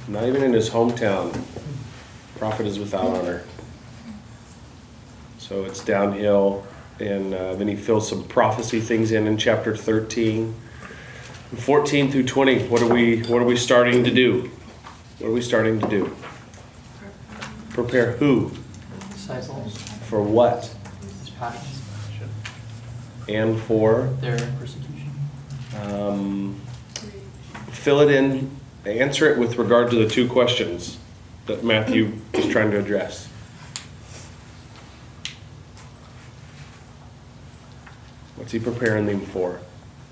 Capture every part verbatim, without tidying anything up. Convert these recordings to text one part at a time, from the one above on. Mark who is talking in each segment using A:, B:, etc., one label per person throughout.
A: Not even in his hometown. Prophet is without honor. So it's downhill, and uh, then he fills some prophecy things in in chapter thirteen. fourteen through twenty, what are we what are we starting to do? What are we starting to do? Prepare who?
B: Disciples.
A: For what?
B: His passion.
A: And for?
B: Their persecution.
A: Um, fill it in, answer it with regard to the two questions that Matthew is trying to address. What's he preparing them for?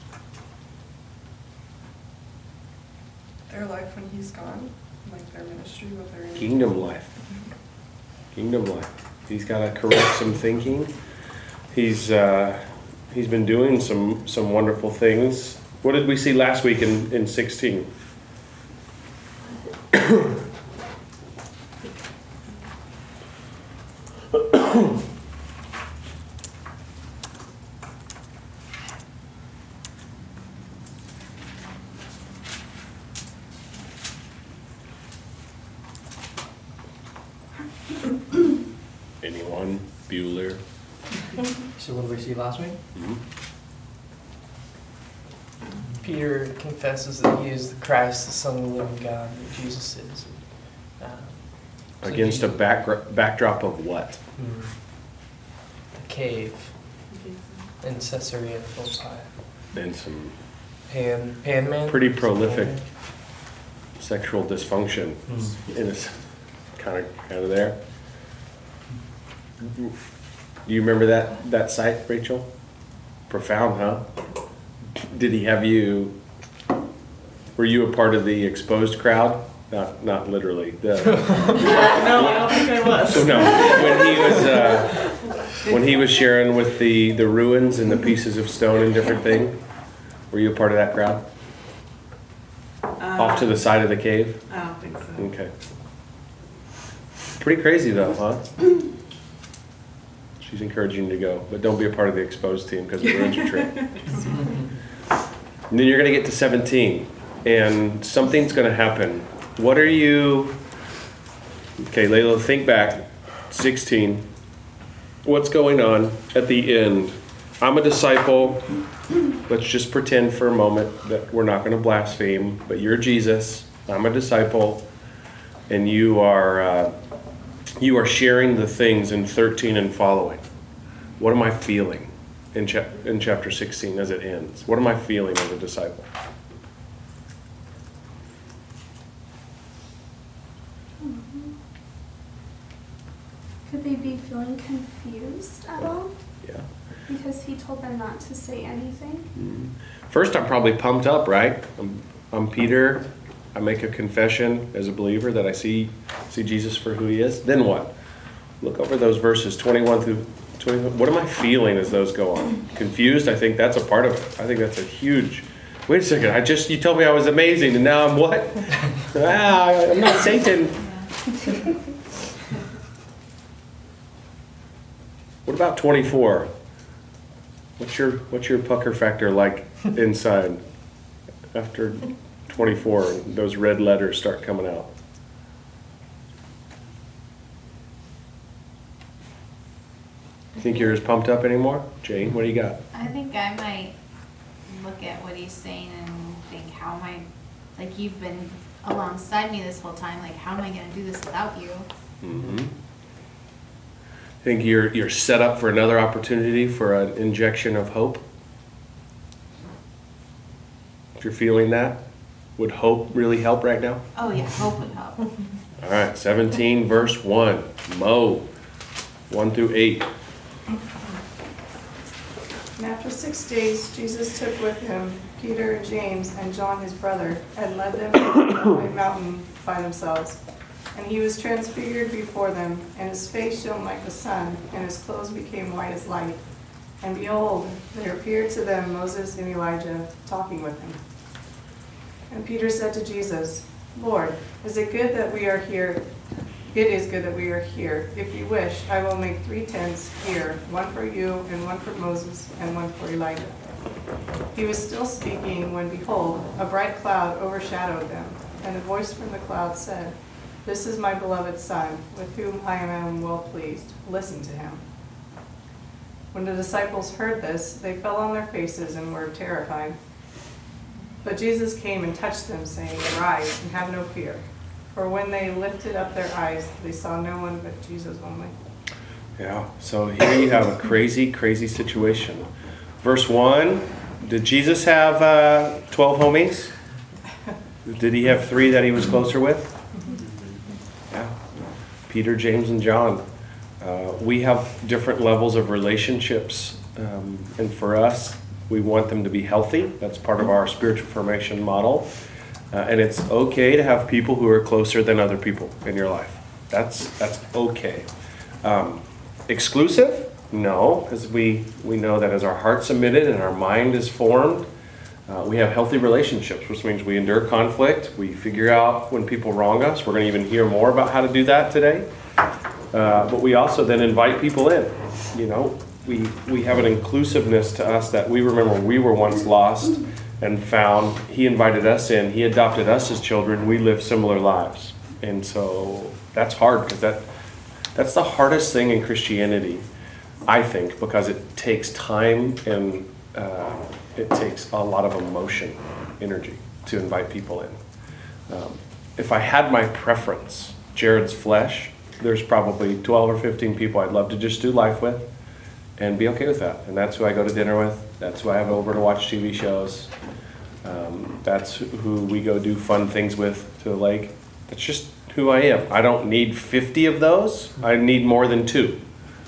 C: Their life when he's gone, like their ministry, what they're in.
A: Kingdom life. Kingdom life. He's got to correct some thinking. He's uh, he's been doing some some wonderful things. What did we see last week in, in sixteen? Anyone? Bueller?
B: So what did we see last week?
A: Mm-hmm.
D: Peter confesses that he is the Christ, the Son of the living God, that Jesus is. Um, so
A: Against
D: he-
A: a back, backdrop of what?
D: Hmm. The cave in Caesarea Philippi.
A: And some
D: Pan, Pan Man?
A: pretty prolific sexual dysfunction.
D: Hmm.
A: And it's kind of kind of there. Do you remember that that site, Rachel? Profound, huh? Did he have you? Were you a part of the exposed crowd? Not not literally. The,
C: No, I don't think I was.
A: no, when he was uh, when he was sharing with the the ruins and the pieces of stone and different things. Were you a part of that crowd?
C: Uh,
A: Off to the side of the cave.
C: I don't think so.
A: Okay. Pretty crazy though, huh? She's encouraging you to go, but don't be a part of the exposed team because it ruins your trip. And then you're going to get to seventeen, and something's going to happen. What are you... Okay, Layla, think back. sixteen. What's going on at the end? I'm a disciple. Let's just pretend for a moment that we're not going to blaspheme, but you're Jesus. I'm a disciple, and you are... Uh, You are sharing the things in thirteen and following. What am I feeling in, cha- in chapter sixteen as it ends? What am I feeling as a disciple?
E: Could they be feeling confused at all?
A: Yeah.
E: Because he told them not to say anything?
A: First, I'm probably pumped up, right? I'm, I'm Peter. I make a confession as a believer that I see see Jesus for who he is. Then what? Look over those verses twenty-one through twenty. What am I feeling as those go on? Confused? I think that's a part of it. I think that's a huge... Wait a second. I just... You told me I was amazing, and now I'm what? ah, I'm not Satan. What about twenty-four? What's your What's your pucker factor like inside after twenty-four and those red letters start coming out? You think you're as pumped up anymore? Jane, what do you got?
F: I think I might look at what he's saying and think, how am I, like, you've been alongside me this whole time, like, how am I going to do this without you?
A: Mm-hmm. Think you're you're set up for another opportunity for an injection of hope? If you're feeling that, would hope really help right now?
F: Oh yeah, hope would help.
A: All right, seventeen verse one, Mo, one through eight.
C: And after six days, Jesus took with him Peter and James and John his brother, and led them to a mountain by themselves. And he was transfigured before them, and his face shone like the sun, and his clothes became white as light. And behold, there appeared to them Moses and Elijah talking with him. And Peter said to Jesus, Lord, is it good that we are here? It is good that we are here. If you wish, I will make three tents here, one for you, and one for Moses, and one for Elijah. He was still speaking when, behold, a bright cloud overshadowed them. And a voice from the cloud said, "This is my beloved Son, with whom I am well pleased. Listen to him." When the disciples heard this, they fell on their faces and were terrified. But Jesus came and touched them, saying, "Arise and have no fear." For when they lifted up their eyes, they saw no one but Jesus only.
A: Yeah, so here you have a crazy, crazy situation. Verse one, did Jesus have uh, twelve homies? Did he have three that he was closer with? Yeah, Peter, James, and John. Uh, we have different levels of relationships, um, and for us, we want them to be healthy. That's part of our spiritual formation model. Uh, and it's okay to have people who are closer than other people in your life. That's that's okay. Um, exclusive? No, because we, we know that as our heart's submitted and our mind is formed, uh, we have healthy relationships, which means we endure conflict. We figure out when people wrong us. We're going to even hear more about how to do that today. Uh, but we also then invite people in. You know, we we have an inclusiveness to us that we remember we were once lost and found. He invited us in. He adopted us as children. We live similar lives. And so that's hard because that that's the hardest thing in Christianity, I think, because it takes time and uh, it takes a lot of emotion, energy to invite people in. Um, if I had my preference, Jared's flesh, there's probably twelve or fifteen people I'd love to just do life with and be okay with that. And that's who I go to dinner with. That's who I have over to watch T V shows. Um, that's who we go do fun things with to the lake. That's just who I am. I don't need fifty of those. I need more than two.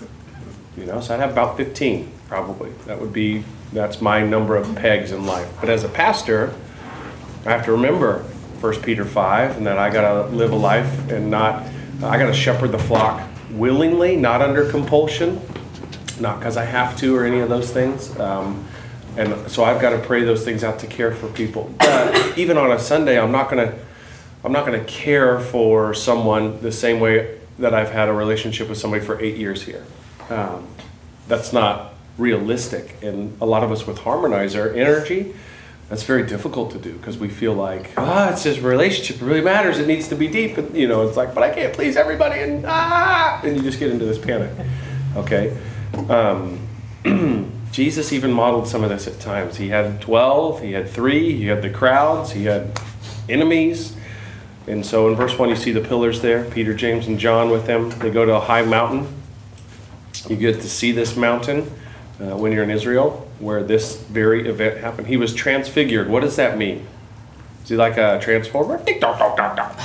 A: You know, so I'd have about fifteen probably. That would be, that's my number of pegs in life. But as a pastor, I have to remember First Peter five and that I got to live a life and not, I got to shepherd the flock willingly, not under compulsion, not because I have to or any of those things. Um, and so I've got to pray those things out to care for people. But even on a Sunday, I'm not going to, I'm not going to care for someone the same way that I've had a relationship with somebody for eight years here. Um, that's not realistic. And a lot of us with Harmonizer energy, that's very difficult to do because we feel like, ah, it's this relationship, it really matters, it needs to be deep. And, you know, it's like, but I can't please everybody, and ah, and you just get into this panic. Okay? Um, Jesus even modeled some of this at times. He had twelve, he had three, he had the crowds, he had enemies. And so in verse one, you see the pillars there, Peter, James, and John with them. They go to a high mountain. You get to see this mountain uh, when you're in Israel, where this very event happened. He was transfigured. What does that mean? Is he like a transformer? Tick, tock, tock, tock, tock.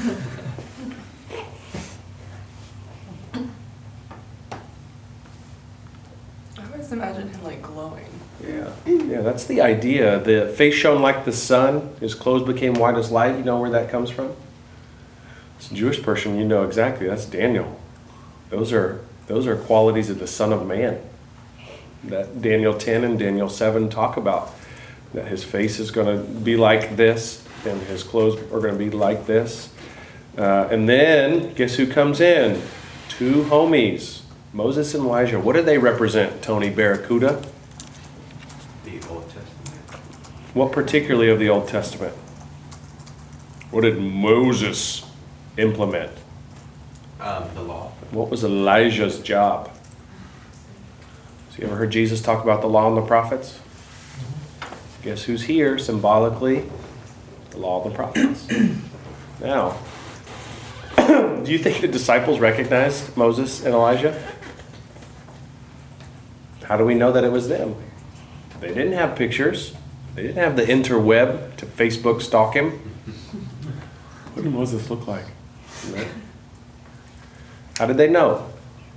G: I always imagine him like glowing.
A: Yeah, yeah, that's the idea. The face shone like the sun. His clothes became white as light. You know where that comes from? As a Jewish person, you know exactly. That's Daniel. Those are those are qualities of the Son of Man that Daniel ten and Daniel seven talk about. That his face is going to be like this, and his clothes are going to be like this. Uh, and then, guess who comes in? Two homies, Moses and Elijah. What do they represent, Tony Barracuda?
H: The Old Testament.
A: What particularly of the Old Testament? What did Moses implement?
H: Um, the law.
A: What was Elijah's job? So you ever heard Jesus talk about the law and the prophets? Guess who's here symbolically? The law and the prophets. Now, do you think the disciples recognized Moses and Elijah? How do we know that it was them? They didn't have pictures. They didn't have the interweb to Facebook stalk him. What did Moses look like? Right? How did they know?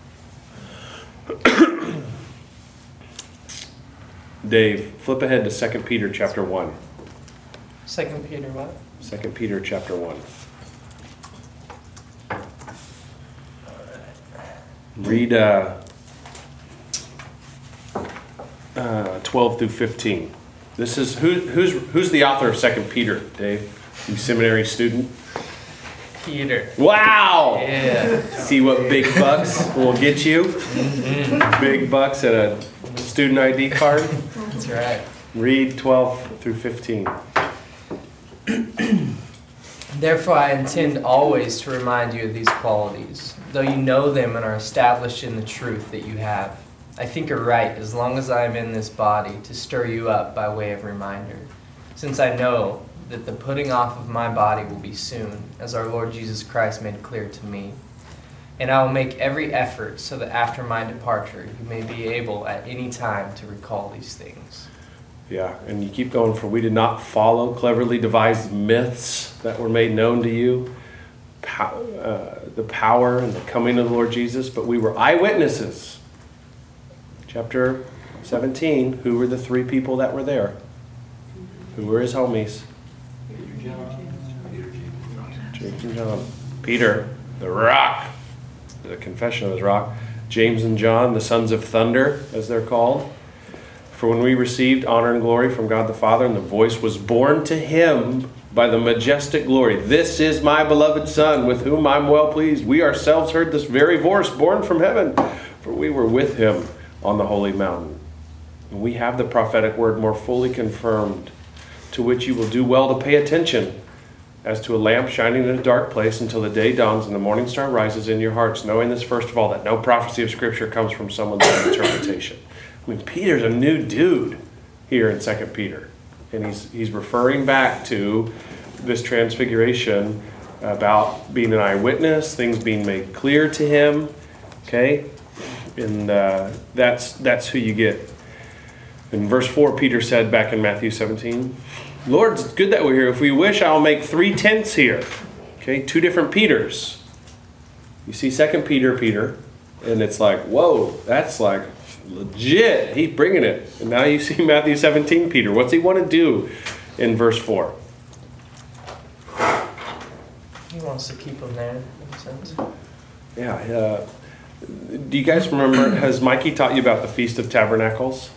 A: Dave, flip ahead to Second Peter chapter one.
D: Second Peter what?
A: Second Peter chapter one. Read uh, uh, twelve through fifteen. This is who, who's who's the author of Second Peter, Dave? You seminary student.
D: Peter.
A: Wow!
D: Yeah.
A: See what big bucks will get you?
D: Mm-hmm.
A: Big bucks and a student I D card.
D: That's right.
A: Read twelve through fifteen.
D: Therefore, I intend always to remind you of these qualities, though you know them and are established in the truth that you have. I think are right, as long as I am in this body, to stir you up by way of reminder, since I know that the putting off of my body will be soon, as our Lord Jesus Christ made clear to me. And I will make every effort so that after my departure, you may be able at any time to recall these things.
A: Yeah, and you keep going, for we did not follow cleverly devised myths that were made known to you, pow- uh, the power and the coming of the Lord Jesus, but we were eyewitnesses. Chapter seventeen, who were the three people that were there? Who were his homies?
B: Peter, John.
A: James and John. Peter, the rock, the confession of his rock. James and John, the sons of thunder, as they're called. For when we received honor and glory from God the Father, and the voice was borne to him by the majestic glory, "This is my beloved Son, with whom I'm well pleased." We ourselves heard this very voice born from heaven, for we were with him on the holy mountain. And we have the prophetic word more fully confirmed, to which you will do well to pay attention, as to a lamp shining in a dark place until the day dawns and the morning star rises in your hearts, knowing this first of all, that no prophecy of Scripture comes from someone's own interpretation. I mean, Peter's a new dude here in Second Peter. And he's he's referring back to this transfiguration about being an eyewitness, things being made clear to him. Okay? And uh, that's that's who you get. In verse four, Peter said back in Matthew seventeen, "Lord, it's good that we're here. If we wish, I'll make three tents here." Okay, two different Peters. You see Second Peter, Peter, and it's like, whoa, that's like legit. He's bringing it. And now you see Matthew seventeen, Peter. What's he want to do in verse four?
D: He wants to keep them there, in a sense.
A: Yeah. Uh, do you guys remember, has Mikey taught you about the Feast of Tabernacles?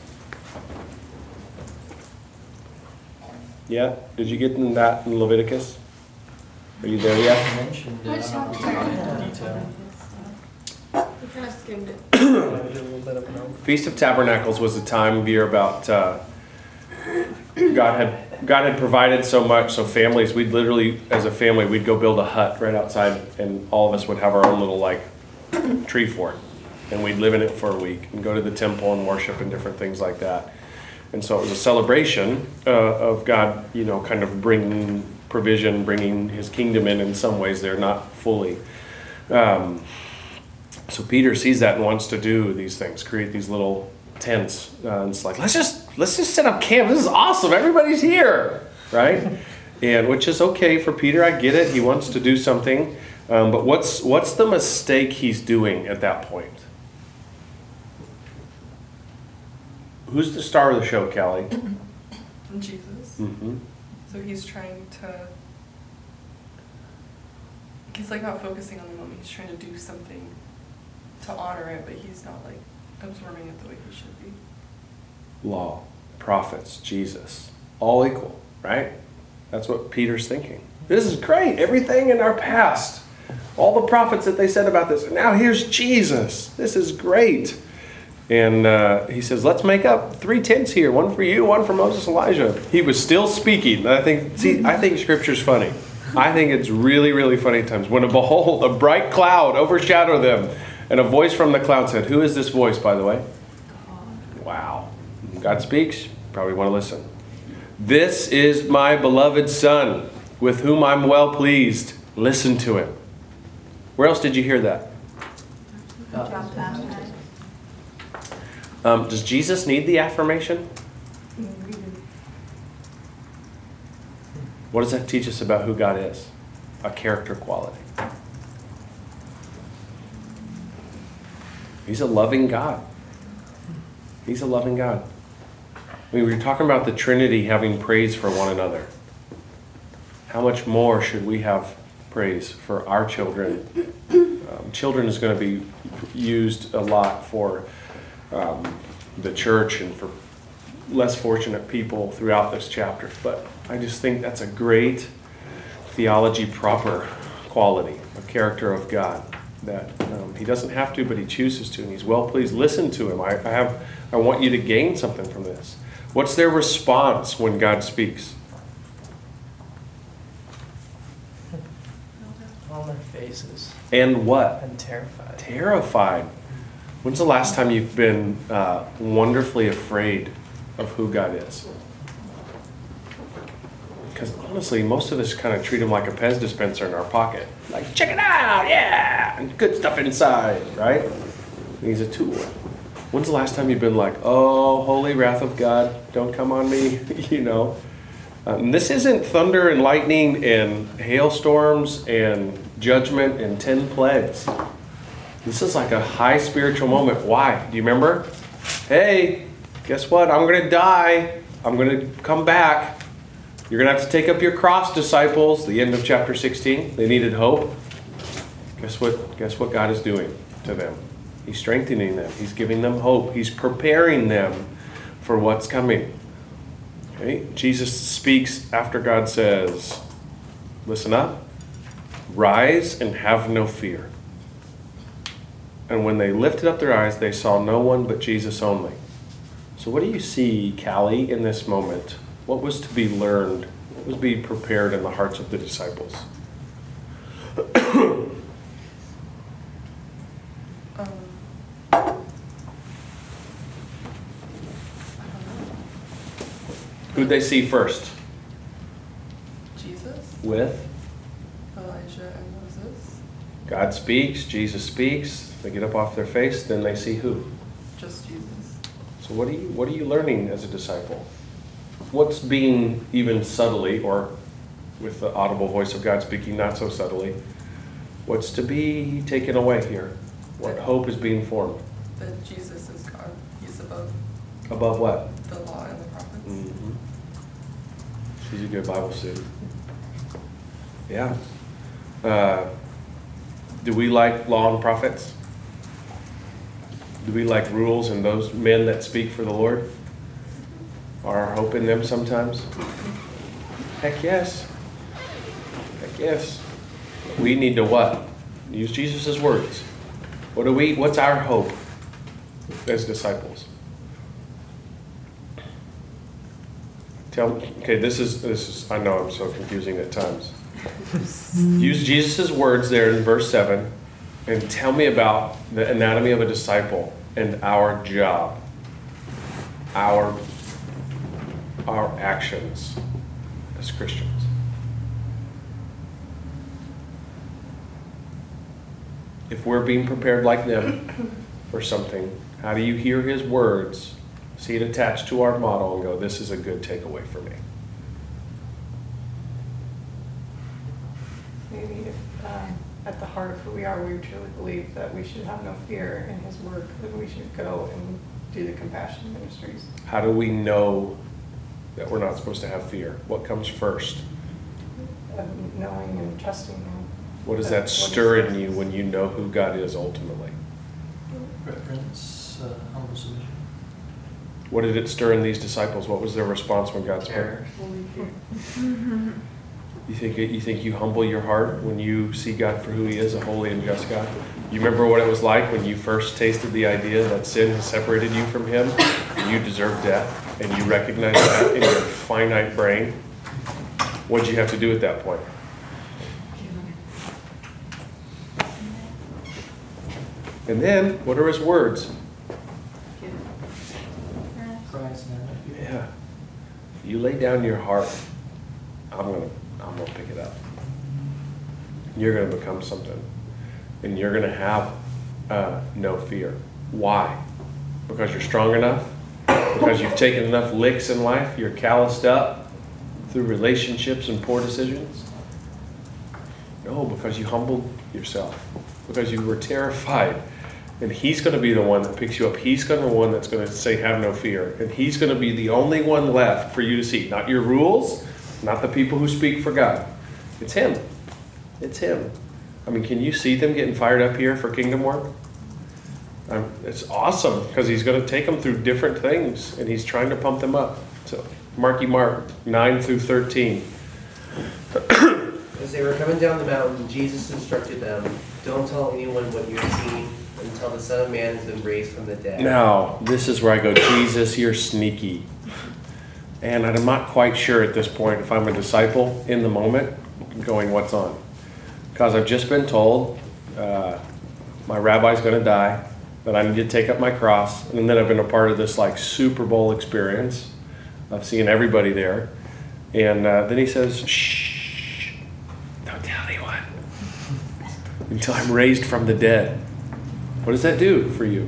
A: Yeah? Did you get in that in Leviticus? Are you there yet?
B: I mentioned it.
E: Which
B: I don't know if it's in detail.
G: We kind of skimmed it.
D: A little bit of an
A: Feast of Tabernacles was a time of year about uh, God had God had provided so much, so families, we'd literally, as a family, we'd go build a hut right outside, and all of us would have our own little like tree fort, and we'd live in it for a week and go to the temple and worship and different things like that. And so it was a celebration uh, of God, you know, kind of bringing provision, bringing his kingdom in in some ways there, not fully. Um, so Peter sees that and wants to do these things, create these little tents. Uh, and it's like, let's just let's just set up camp. This is awesome. Everybody's here, right? And which is okay for Peter. I get it. He wants to do something. Um, but what's what's the mistake he's doing at that point? Who's the star of the show, Callie?
G: Jesus.
A: Mm-hmm.
G: So he's trying to. He's like not focusing on the moment. He's trying to do something to honor it, but he's not like absorbing it the way he should be.
A: Law, prophets, Jesus, all equal, right? That's what Peter's thinking. This is great. Everything in our past, all the prophets that they said about this, and now here's Jesus. This is great. And uh, he says, let's make up three tents here, one for you, one for Moses, Elijah. He was still speaking. I think, see, I think Scripture's funny. I think it's really, really funny at times. When, behold, a bright cloud overshadowed them, and a voice from the cloud said, who is this voice, by the way? Wow. God speaks. Probably want to listen. This is my beloved Son, with whom I'm well pleased. Listen to him. Where else did you hear that? Um, does Jesus need the affirmation? What does that teach us about who God is? A character quality. He's a loving God. He's a loving God. I mean, we were talking about the Trinity having praise for one another. How much more should we have praise for our children? Um, children is going to be used a lot for um, the church and for less fortunate people throughout this chapter. But I just think that's a great theology proper quality, a character of God. That um, he doesn't have to, but he chooses to, and he's well pleased. Listen to him. I, I have. I want you to gain something from this. What's their response when God speaks?
D: On their faces.
A: And what?
D: And terrified.
A: Terrified. When's the last time you've been uh, wonderfully afraid of who God is? Because honestly, most of us kind of treat him like a Pez dispenser in our pocket. Like, check it out, yeah, and good stuff inside, right? And he's a tool. When's the last time you've been like, oh, holy wrath of God, don't come on me, you know? Um, this isn't thunder and lightning and hailstorms and judgment and ten plagues. This is like a high spiritual moment. Why? Do you remember? Hey, guess what? I'm going to die. I'm going to come back. You're going to have to take up your cross, disciples. The end of chapter sixteen. They needed hope. Guess what? Guess what God is doing to them? He's strengthening them. He's giving them hope. He's preparing them for what's coming. Okay? Jesus speaks after God says, listen up, rise and have no fear. And when they lifted up their eyes, they saw no one but Jesus only. So what do you see, Callie, in this moment? What was to be learned? What was being prepared in the hearts of the disciples?
G: Um,
A: Who'd they see first?
G: Jesus,
A: With?
G: Elijah, and Moses.
A: God speaks, Jesus speaks, they get up off their face, then they see who?
G: Just Jesus.
A: So what are you what are you learning as a disciple? What's being even subtly, or with the audible voice of God speaking not so subtly, what's to be taken away here? What hope is being formed?
G: That Jesus is God. He's above
A: Above what?
G: the law and the prophets.
A: Mm-hmm. She's a good Bible student. Yeah. Uh, do we like law and prophets? Do we like rules and those men that speak for the Lord? Are our hope in them sometimes? Heck yes. Heck yes. We need to what? Use Jesus' words. What do we, what's our hope as disciples? Tell me, okay, this is, this is, I know I'm so confusing at times. Use Jesus' words there in verse seven and tell me about the anatomy of a disciple and our job, our, our actions as Christians. If we're being prepared like them for something, how do you hear his words, see it attached to our model, and go, this is a good takeaway for me?
C: Maybe if um, at the heart of who we are, we truly believe that we should have no fear in his work, that we should go and do the compassion ministries.
A: How do we know that we're not supposed to have fear? What comes first?
C: Um, knowing and trusting him.
A: What does
C: That-
A: that
C: what
A: stir
C: is-
A: in you when you know who God is ultimately?
B: Reverence, uh, humble submission.
A: What did it stir in these disciples? What was their response when God spoke?
D: Terror.
C: Holy fear.
A: You think you think you humble your heart when you see God for who he is, a holy and just God? You remember what it was like when you first tasted the idea that sin has separated you from him and you deserve death, and you recognize that in your finite brain? What did you have to do at that point? And then, what are his words?
B: Christ and have no fear.
A: Yeah. You lay down your heart, I'm gonna I'm gonna pick it up. You're gonna become something. And you're gonna have uh, no fear. Why? Because you're strong enough? Because you've taken enough licks in life, you're calloused up through relationships and poor decisions? No, because you humbled yourself. Because you were terrified. And he's going to be the one that picks you up. He's going to be the one that's going to say, have no fear. And he's going to be the only one left for you to see. Not your rules, not the people who speak for God. It's him. It's him. I mean, can you see them getting fired up here for kingdom work? Um, it's awesome because he's going to take them through different things and he's trying to pump them up. So, Marky Mark, nine through thirteen.
I: As they were coming down the mountain, Jesus instructed them, don't tell anyone what you've seen until the Son of Man has been raised from the dead.
A: Now, this is where I go, Jesus, you're sneaky. And I'm not quite sure at this point if I'm a disciple in the moment going, what's on? because I've just been told uh, my rabbi's going to die, that I need to take up my cross, and then I've been a part of this like Super Bowl experience of seeing everybody there. And uh, then he says, shh, don't tell anyone until I'm raised from the dead. What does that do for you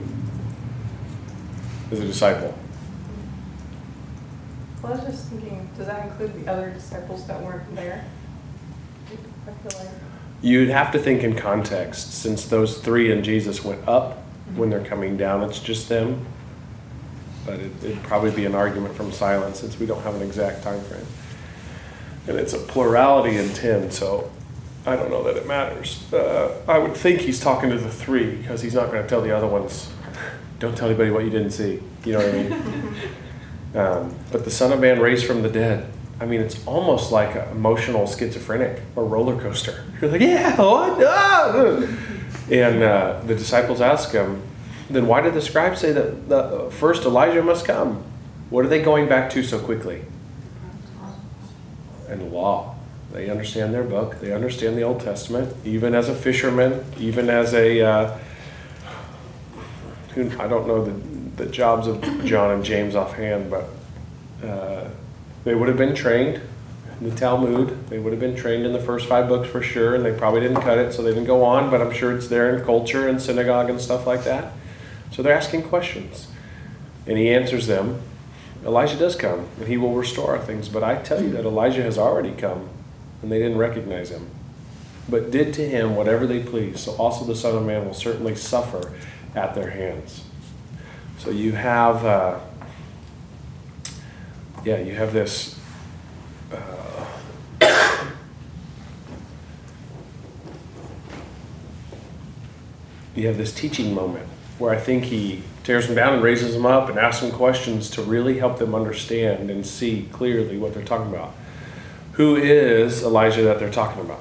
A: as a disciple?
C: Well, I was just thinking, does that include the other disciples that weren't there? I feel like.
A: You'd have to think in context, since those three and Jesus went up. When they're coming down, it's just them. But it, it'd probably be an argument from silence, since we don't have an exact time frame. And it's a plurality in ten, so I don't know that it matters. Uh, I would think he's talking to the three, because he's not going to tell the other ones, don't tell anybody what you didn't see. You know what I mean? um, but the Son of Man raised from the dead. I mean, it's almost like an emotional schizophrenic or roller coaster. You're like, yeah, what? Ah! And uh, the disciples ask him, then why did the scribes say that the, uh, first Elijah must come? What are they going back to so quickly? And law. They understand their book. They understand the Old Testament. Even as a fisherman, even as a, uh, who, I don't know the, the jobs of John and James offhand, but uh, they would have been trained in the Talmud. They would have been trained in the first five books for sure, and they probably didn't cut it, so they didn't go on, but I'm sure it's there in culture and synagogue and stuff like that. So they're asking questions. And he answers them. Elijah does come, and he will restore things, but I tell you that Elijah has already come, and they didn't recognize him, but did to him whatever they pleased. So also the Son of Man will certainly suffer at their hands. So you have, uh, yeah, you have this Uh, you have this teaching moment where I think he tears them down and raises them up and asks them questions to really help them understand and see clearly what they're talking about. Who is Elijah that they're talking about?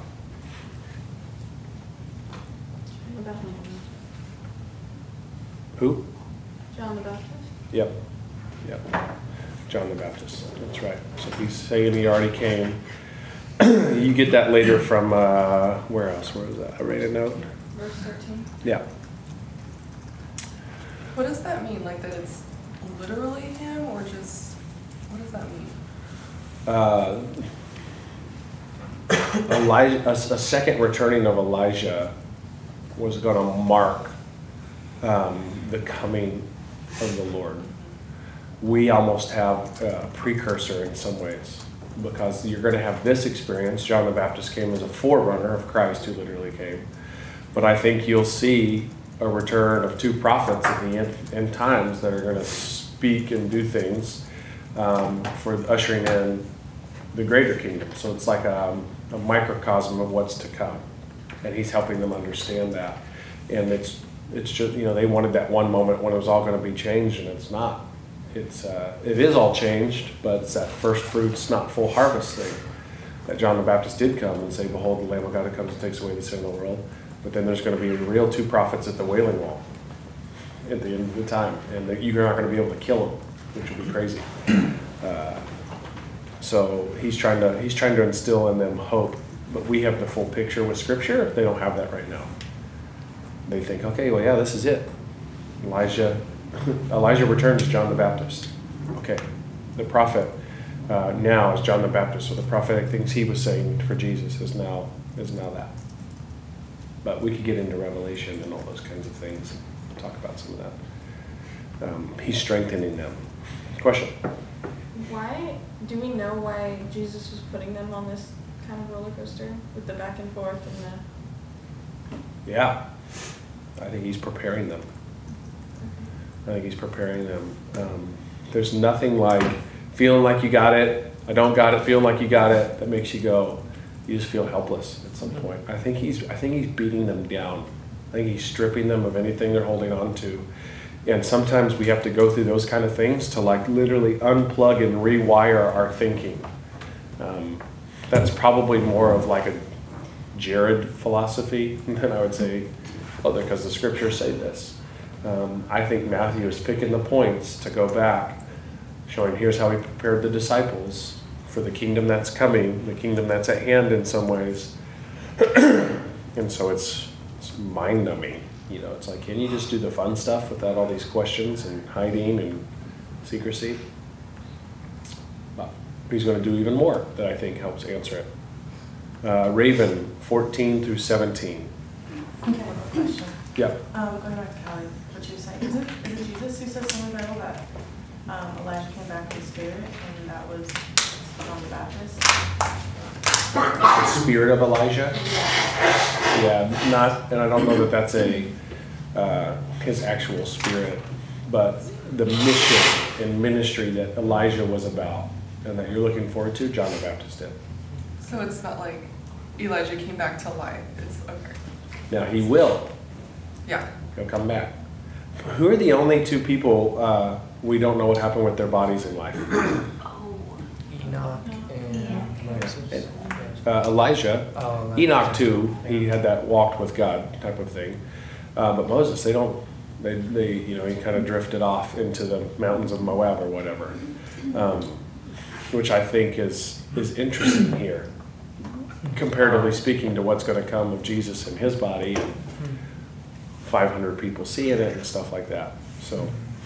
A: Who?
C: John the Baptist.
A: Yep. Yep. John the Baptist. That's right. So he's saying he already came. You get that later from, uh, where else? Where was that? I read a note.
G: Verse thirteen.
A: Yeah.
G: What does that mean? Like that it's literally him, or just, what does that mean?
A: Uh, Elijah, a, a second returning of Elijah was going to mark um, the coming of the Lord. We almost have a precursor in some ways, because you're going to have this experience. John the Baptist came as a forerunner of Christ, who literally came. But I think you'll see a return of two prophets at the end, end times that are going to speak and do things um, for ushering in the greater kingdom. So it's like a, a microcosm of what's to come, and he's helping them understand that. And it's it's just, you know, they wanted that one moment when it was all going to be changed, and it's not. It's uh, it is all changed, but it's that first fruits, not full harvest thing that John the Baptist did come and say, "Behold, the Lamb of God who comes and takes away the sin of the world." But then there's going to be real two prophets at the Wailing Wall at the end of the time, and that you're not going to be able to kill them, which would be crazy. Uh, so he's trying to he's trying to instill in them hope, but we have the full picture with Scripture. They don't have that right now. They think, okay, well, yeah, this is it. Elijah, Elijah returns as John the Baptist. Okay, the prophet uh, now is John the Baptist, so the prophetic things he was saying for Jesus is now is now that. But we could get into Revelation and all those kinds of things and talk about some of that. Um, he's strengthening them. Question?
J: Why, do we know why Jesus was putting them on this kind of roller coaster with the back and forth and the...
A: Yeah. I think he's preparing them. I think he's preparing them. Um, there's nothing like feeling like you got it, I don't got it, feeling like you got it, that makes you go, you just feel helpless at some point. I think he's I think he's beating them down. I think he's stripping them of anything they're holding on to. And sometimes we have to go through those kind of things to like literally unplug and rewire our thinking. Um, that's probably more of like a Jared philosophy than I would say, oh, because the scriptures say this. Um, I think Matthew is picking the points to go back, showing here's how he prepared the disciples for the kingdom that's coming, the kingdom that's at hand in some ways. And so it's, it's mind numbing. You know, it's like, can you just do the fun stuff without all these questions and hiding and secrecy? But he's going to do even more that I think helps answer it. Uh, Raven, fourteen through seventeen.
K: Okay, I have a question.
A: Yeah.
K: Um, going back to Callie, what you were saying, is it, is it Jesus who says in the Bible that um, Elijah came back in the spirit and that was John the Baptist?
A: The spirit of Elijah?
K: Yeah.
A: Yeah, not, and I don't know that that's a, uh, his actual spirit, but the mission and ministry that Elijah was about and that you're looking forward to, John the Baptist did.
G: So it's not like Elijah came back to life. It's okay.
A: Now, he will.
G: Yeah.
A: He'll come back. Who are the only two people uh, we don't know what happened with their bodies in life?
D: Enoch and Moses.
A: Uh, Elijah.
D: Oh, Elijah.
A: Enoch too. He had that walked with God type of thing. Uh, but Moses, they don't. They, they, you know, he kind of drifted off into the mountains of Moab or whatever, um, which I think is is interesting here, comparatively speaking to what's going to come of Jesus in his body, and five hundred people seeing it and stuff like that. So,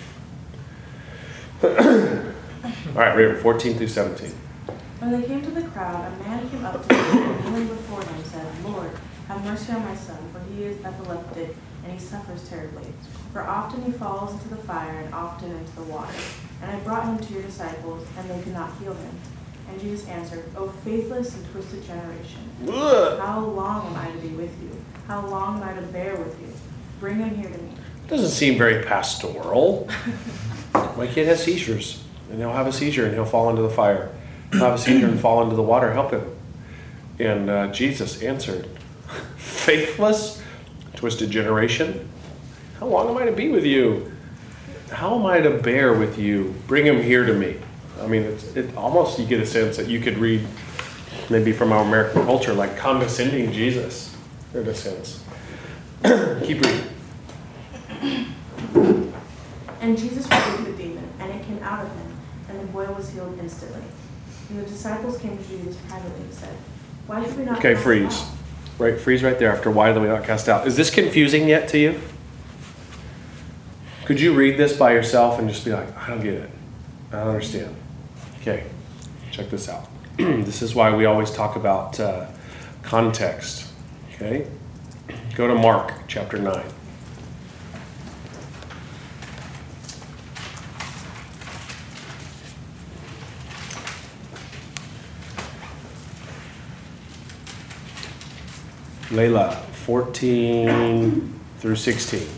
A: all right, Raven, fourteen through seventeen.
K: When they came to the crowd, a man came up to them and kneeling before them said, Lord, have mercy on my son, for he is epileptic and he suffers terribly. For often he falls into the fire and often into the water. And I brought him to your disciples, and they could not heal him. And Jesus answered, O faithless and twisted generation,
A: Ugh.
K: how long am I to be with you? How long am I to bear with you? Bring him here to me.
A: Doesn't seem very pastoral. My kid has seizures, and he'll have a seizure and he'll fall into the fire. He'll have a seizure and fall into the water. Help him. And uh, Jesus answered, faithless, twisted generation, how long am I to be with you? How am I to bear with you? Bring him here to me. I mean, it's, it almost, you get a sense that you could read maybe from our American culture, like condescending Jesus, in a sense. Keep reading.
K: And Jesus rebuked the demon, and it came out of him, and the boy was healed instantly. And the disciples came to Jesus privately and said, Why did we not
A: Okay,
K: cast him
A: freeze.
K: out?
A: Right, freeze right there after why did we not cast out. Is this confusing yet to you? Could you read this by yourself and just be like, I don't get it. I don't understand. Okay, check this out. This is why we always talk about uh, context. Okay? Go to Mark chapter nine. Layla, fourteen through sixteen.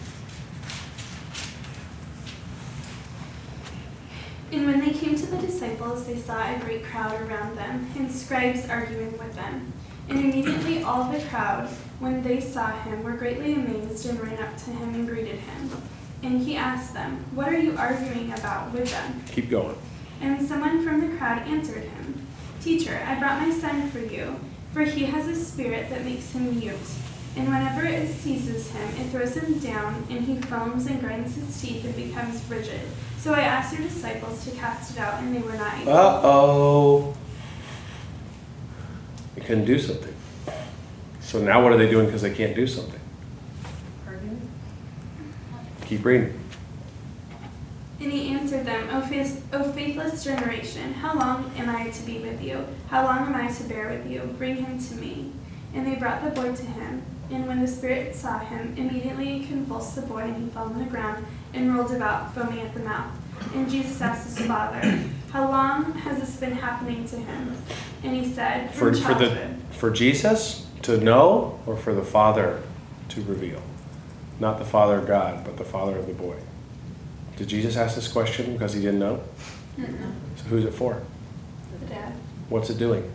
E: And when they came to the disciples, they saw a great crowd around them, and scribes arguing with them. And immediately all the crowd, when they saw him, were greatly amazed and ran up to him and greeted him. And he asked them, What are you arguing about with them?
A: Keep going.
E: And someone from the crowd answered him, Teacher, I brought my son for you, for he has a spirit that makes him mute. And whenever it seizes him, it throws him down, and he foams and grinds his teeth and becomes rigid. So I asked your disciples to cast it out, and they were not able.
A: Uh-oh. They couldn't do something. So now what are they doing because they can't do something?
K: Arguing?
A: Keep reading.
E: And he answered them, O, faith, o faithless generation, how long am I to be with you? How long am I to bear with you? Bring him to me. And they brought the boy to him. And when the spirit saw him, immediately it convulsed the boy, and he fell on the ground and rolled about, foaming at the mouth. And Jesus asked his father, How long has this been happening to him? And he said,
A: For,
E: From
A: for, the,
E: childhood.
A: for Jesus to know, or for the Father to reveal? Not the Father of God, but the Father of the boy. Did Jesus ask this question because he didn't know?
E: Mm-mm.
A: So who's it for?
E: The dad.
A: What's it doing?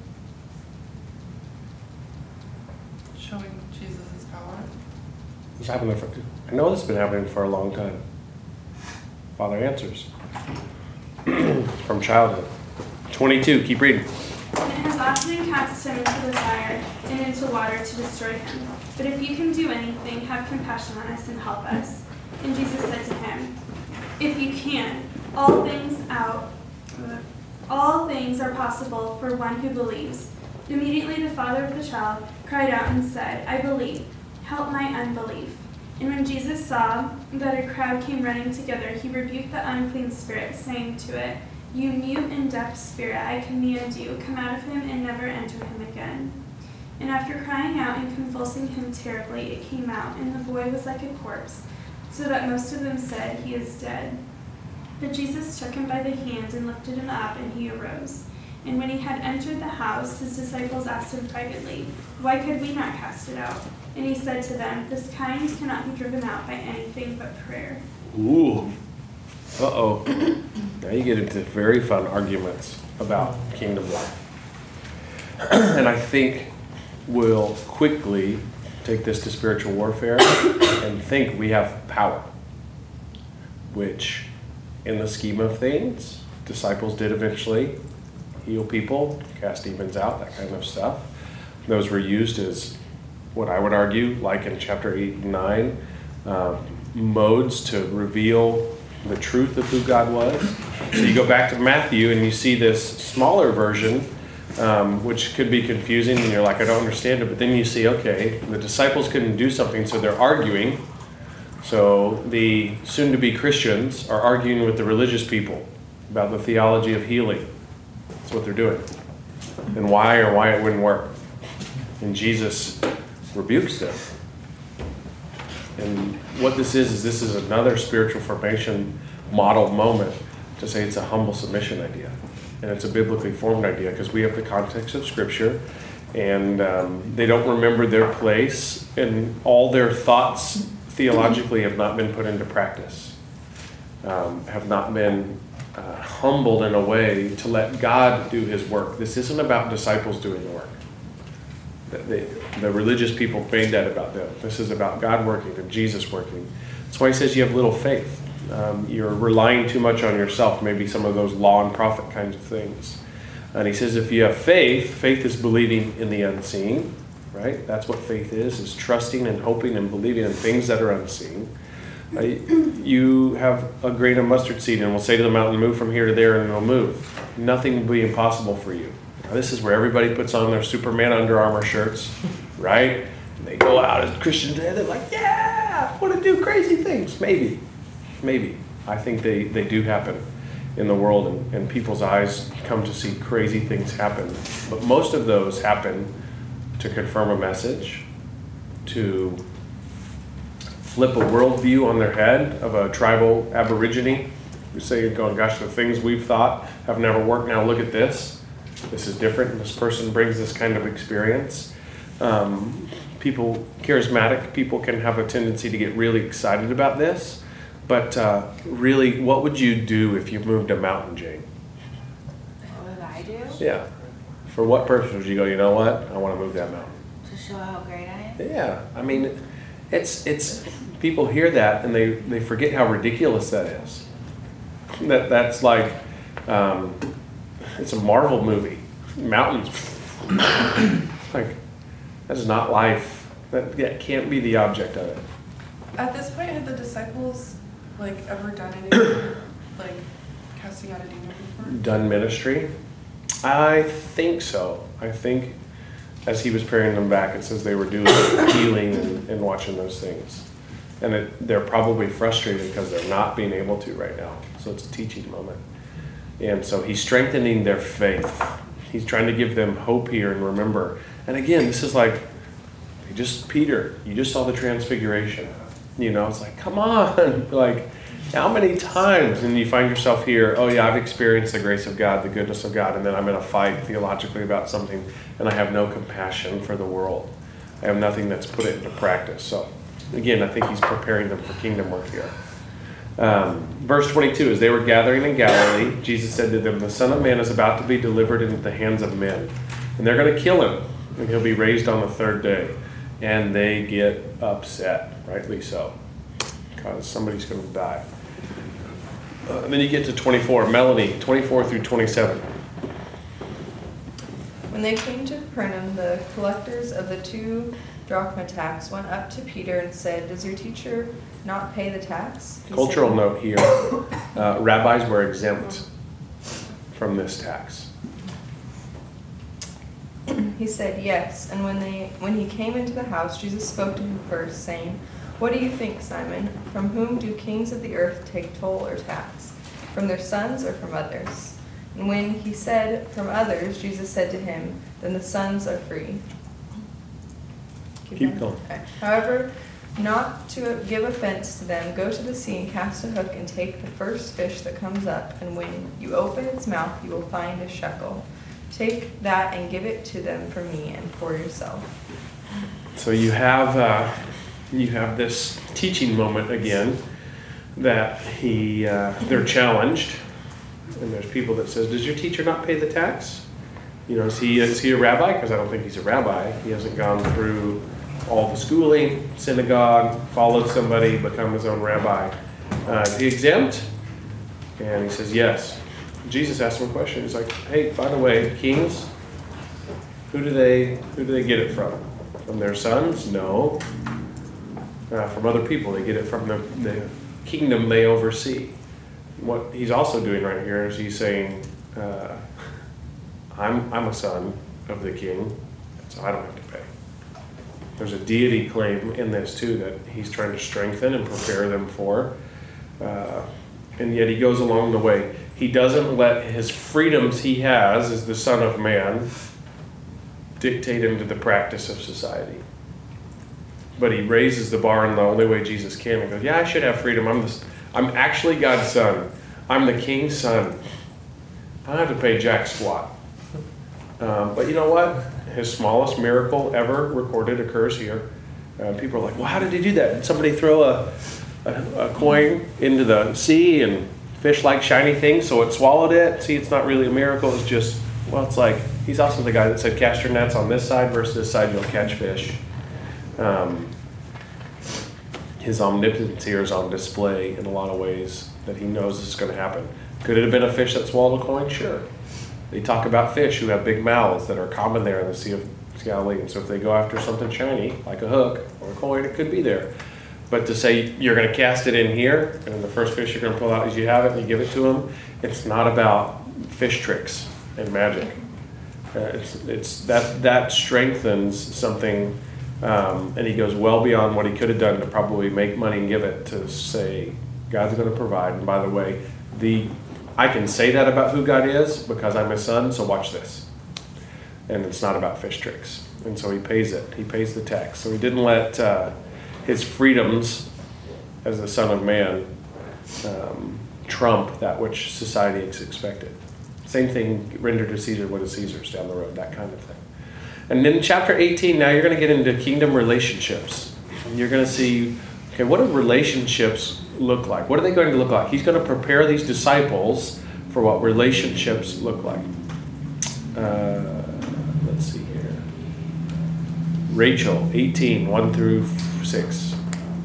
G: Showing Jesus' power.
A: It's happening for, I know this has been happening for a long time. Father answers. From childhood. twenty-two, keep reading.
E: And it has often cast him into the fire and into water to destroy him. But if you can do anything, have compassion on us and help us. And Jesus said to him, If you can, all things out, all things are possible for one who believes. Immediately the father of the child cried out and said, I believe, help my unbelief. And when Jesus saw that a crowd came running together, he rebuked the unclean spirit, saying to it, You mute and deaf spirit, I command you, come out of him and never enter him again. And after crying out and convulsing him terribly, it came out, and the boy was like a corpse, so that most of them said, He is dead. But Jesus took him by the hand and lifted him up, and he arose. And when he had entered the house, his disciples asked him privately, Why could we not cast it out? And he said to them, This kind cannot be driven out by anything but prayer.
A: Ooh. Uh-oh. Now you get into very fun arguments about kingdom life. And I think we'll quickly take this to spiritual warfare and think we have power, which in the scheme of things, disciples did eventually heal people, cast demons out, that kind of stuff. Those were used as, what I would argue, like in chapter eight and nine, um, modes to reveal the truth of who God was. So you go back to Matthew and you see this smaller version, um, which could be confusing, and you're like, I don't understand it. But then you see, okay, the disciples couldn't do something, so they're arguing. So the soon-to-be Christians are arguing with the religious people about the theology of healing. That's what they're doing. And why or why it wouldn't work. And Jesus rebukes them. And what this is, is this is another spiritual formation model moment to say it's a humble submission idea. And it's a biblically formed idea because we have the context of Scripture, and um, they don't remember their place, and all their thoughts theologically have not been put into practice, um, have not been uh, humbled in a way to let God do his work. This isn't about disciples doing the work. The, the, the religious people made that about them. This is about God working and Jesus working. That's why he says you have little faith. Um, you're relying too much on yourself, maybe some of those law and prophet kinds of things. And he says if you have faith, faith is believing in the unseen, right? That's what faith is, is trusting and hoping and believing in things that are unseen. Uh, you have a grain of mustard seed and we'll say to the mountain, move from here to there, and it'll move. Nothing will be impossible for you. Now, this is where everybody puts on their Superman Under Armour shirts, right? And they go out as Christians and they're like, yeah, I want to do crazy things. Maybe, maybe. I think they, they do happen in the world, and, and people's eyes come to see crazy things happen. But most of those happen to confirm a message, to flip a worldview on their head of a tribal aborigine. You say, you're going, gosh, the things we've thought have never worked. Now look at this. This is different. This person brings this kind of experience. Um, people, charismatic people can have a tendency to get really excited about this. But uh, really, what would you do if you moved a mountain, Jane?
F: What would I do?
A: Yeah. For what purpose would you go, you know what? I want to move that mountain.
F: To show how great I am?
A: Yeah. I mean, it's, it's people hear that and they, they forget how ridiculous that is. That That's like, um, it's a Marvel movie. Mountains. Like, that's not life. That, that can't be the object of it.
G: At this point, had the disciples like ever done anything like casting out a demon before?
A: Done ministry? I think so. I think as he was paring them back, it says they were doing healing and, and watching those things. And it, they're probably frustrated because they're not being able to right now. So it's a teaching moment. And so he's strengthening their faith. He's trying to give them hope here and remember. And again, this is like, just Peter, you just saw the transfiguration. You know, it's like, come on. Like, how many times? And you find yourself here, oh yeah, I've experienced the grace of God, the goodness of God, and then I'm in a fight theologically about something, and I have no compassion for the world. I have nothing that's put it into practice. So, again, I think he's preparing them for kingdom work here. Um, verse twenty-two, as they were gathering in Galilee, Jesus said to them, the Son of Man is about to be delivered into the hands of men, and they're going to kill him, and he'll be raised on the third day. And they get upset, rightly so, because somebody's going to die. Uh, and then you get to twenty-four. Melanie, twenty-four through twenty-seven.
L: When they came to Capernaum, the collectors of the two drachma tax went up to Peter and said, does your teacher not pay the tax? He
A: Cultural
L: said,
A: note here. Uh, rabbis were exempt from this tax.
L: He He said, Yes. And when they when he came into the house, Jesus spoke to him first, saying, What do you think, Simon? From whom do kings of the earth take toll or tax? From their sons or from others? And when he said, From others, Jesus said to him, Then the sons are free.
A: Keep going.
L: Okay. However, not to give offense to them, go to the sea and cast a hook and take the first fish that comes up, and when you open its mouth, you will find a shekel. Take that and give it to them for me and for yourself.
A: So you have uh, you have this teaching moment again that he uh, they're challenged, and there's people that says, "Does your teacher not pay the tax? You know, is he is he a rabbi? Because I don't think he's a rabbi. He hasn't gone through all the schooling, synagogue, followed somebody, become his own rabbi. Uh, is he exempt?" And he says, "Yes." Jesus asked him a question. He's like, "Hey, by the way, kings, who do they who do they get it from? From their sons? No. Uh, from other people. They get it from the, the kingdom they oversee." What he's also doing right here is he's saying, uh, I'm I'm a son of the king, so I don't have to pay. There's a deity claim in this too that he's trying to strengthen and prepare them for. Uh, and yet he goes along the way. He doesn't let his freedoms he has as the Son of Man dictate him to the practice of society. But he raises the bar in the only way Jesus can and goes, yeah, I should have freedom. I'm the, I'm actually God's son. I'm the king's son. I don't have to pay jack squat. Um, but you know what? His smallest miracle ever recorded occurs here. Uh, people are like, well, how did he do that? Did somebody throw a, a, a coin into the sea and fish like shiny things so it swallowed it? See, it's not really a miracle. It's just, well, it's like, he's also the guy that said, cast your nets on this side versus this side, you'll catch fish. Um, his omnipotence here is on display in a lot of ways that he knows this is going to happen. Could it have been a fish that swallowed a coin? Sure. They talk about fish who have big mouths that are common there in the Sea of Galilee. And so if they go after something shiny, like a hook or a coin, it could be there. But to say you're going to cast it in here, and the first fish you're going to pull out as you have it and you give it to him, it's not about fish tricks and magic. Uh, it's it's that that strengthens something, um, and he goes well beyond what he could have done to probably make money and give it to say God's going to provide. And by the way, the I can say that about who God is because I'm his son. So watch this, and it's not about fish tricks. And so he pays it. He pays the tax. So he didn't let uh, his freedoms as the Son of Man um, trump that which society is expected. Same thing, render to Caesar what is Caesar's down the road, that kind of thing. And then chapter eighteen, now you're going to get into kingdom relationships. And you're going to see, okay, what do relationships look like? What are they going to look like? He's going to prepare these disciples for what relationships look like. Uh, let's see here. Rachel, eighteen, one through six.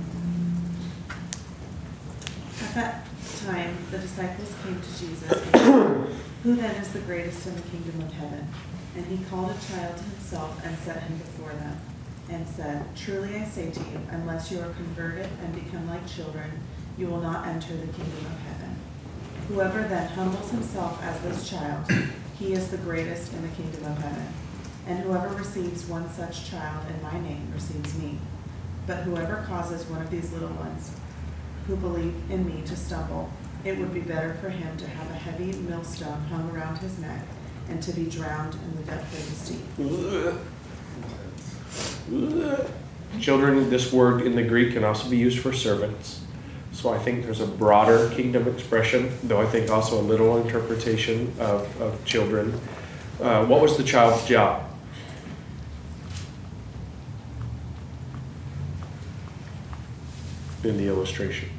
K: At that time, the disciples came to Jesus and said, who then is the greatest in the kingdom of heaven? And he called a child to himself and set him before them, and said, truly I say to you, unless you are converted and become like children, you will not enter the kingdom of heaven. Whoever then humbles himself as this child, he is the greatest in the kingdom of heaven. And whoever receives one such child in my name receives me. But whoever causes one of these little ones who believe in me to stumble, it would be better for him to have a heavy millstone hung around his neck and to be drowned in the depth of the sea.
A: Children, this word in the Greek can also be used for servants. So I think there's a broader kingdom expression, though I think also a literal interpretation of, of children. Uh, what was the child's job? In the illustration.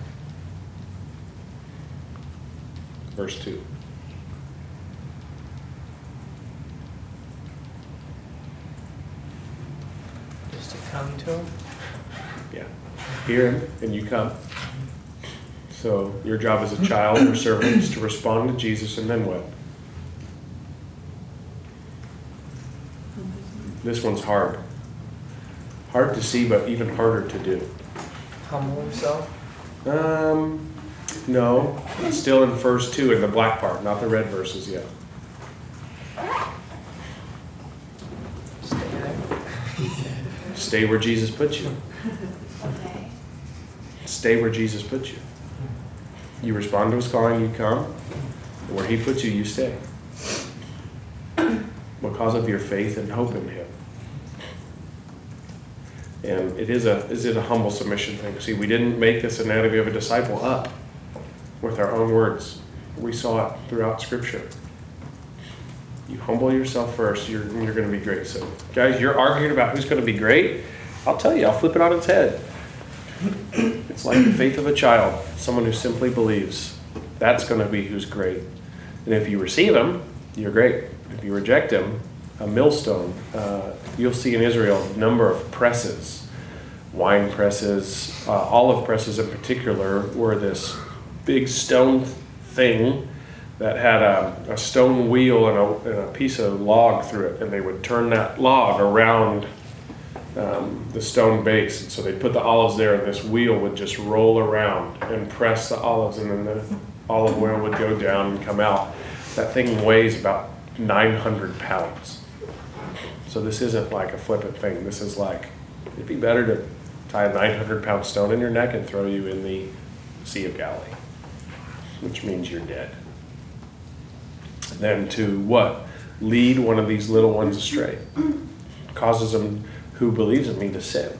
A: Verse two.
D: Just to come to him?
A: Yeah. Hear him and you come. So your job as a child or servant is to respond to Jesus, and then what? This one's hard. Hard to see, but even harder to do.
D: Humble himself?
A: Um, no. It's still in verse two in the black part, not the red verses yet. stay where Jesus put you.
F: Okay.
A: Stay where Jesus put you. You respond to his calling, you come. Where he puts you, you stay. Because of your faith and hope in him. And it is a is it a humble submission thing. See, we didn't make this anatomy of a disciple up with our own words. We saw it throughout Scripture. You humble yourself first, you're, you're going to be great. So, guys, you're arguing about who's going to be great. I'll tell you, I'll flip it on its head. It's like the faith of a child, someone who simply believes. That's going to be who's great. And if you receive him, you're great. If you reject him, a millstone. Uh, you'll see in Israel a number of presses, wine presses, uh, olive presses in particular, were this big stone thing that had a, a stone wheel and a, and a piece of log through it, and they would turn that log around um, the stone base. And so they put the olives there, and this wheel would just roll around and press the olives, and then the olive oil would go down and come out. That thing weighs about nine hundred pounds. So this isn't like a flippant thing. This is like, it'd be better to tie a nine hundred pound stone in your neck and throw you in the Sea of Galilee, which means you're dead, than to what? Lead one of these little ones astray. Causes them who believes in me to sin.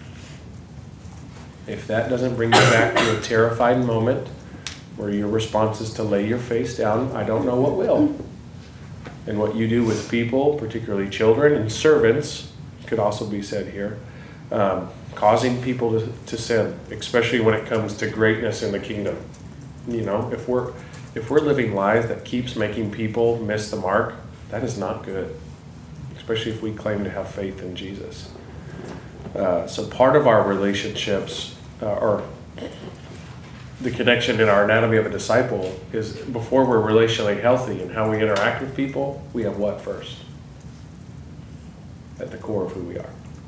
A: If that doesn't bring you back to a terrified moment where your response is to lay your face down, I don't know what will. And what you do with people, particularly children and servants, could also be said here, um, causing people to, to sin, especially when it comes to greatness in the kingdom. You know, if we're if we're living lives that keeps making people miss the mark, that is not good, especially if we claim to have faith in Jesus. Uh, so part of our relationships, uh, or the connection in our anatomy of a disciple, is before we're relationally healthy and how we interact with people, we have what first? At the core of who we are.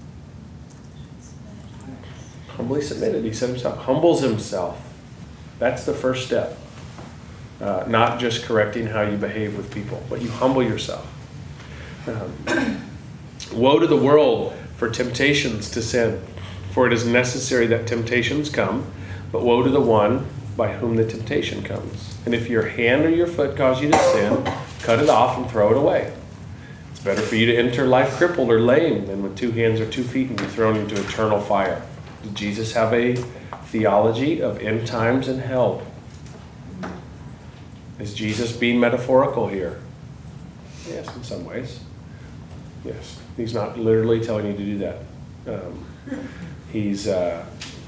A: Humbly submitted, he said himself. Humbles himself. That's the first step. Uh, not just correcting how you behave with people, but you humble yourself. Um, Woe to the world for temptations to sin, for it is necessary that temptations come, but woe to the one by whom the temptation comes. And if your hand or your foot cause you to sin, cut it off and throw it away. It's better for you to enter life crippled or lame than with two hands or two feet and be thrown into eternal fire. Did Jesus have a theology of end times and hell? Is Jesus being metaphorical here? Yes, in some ways. Yes. He's not literally telling you to do that. Um, he's uh,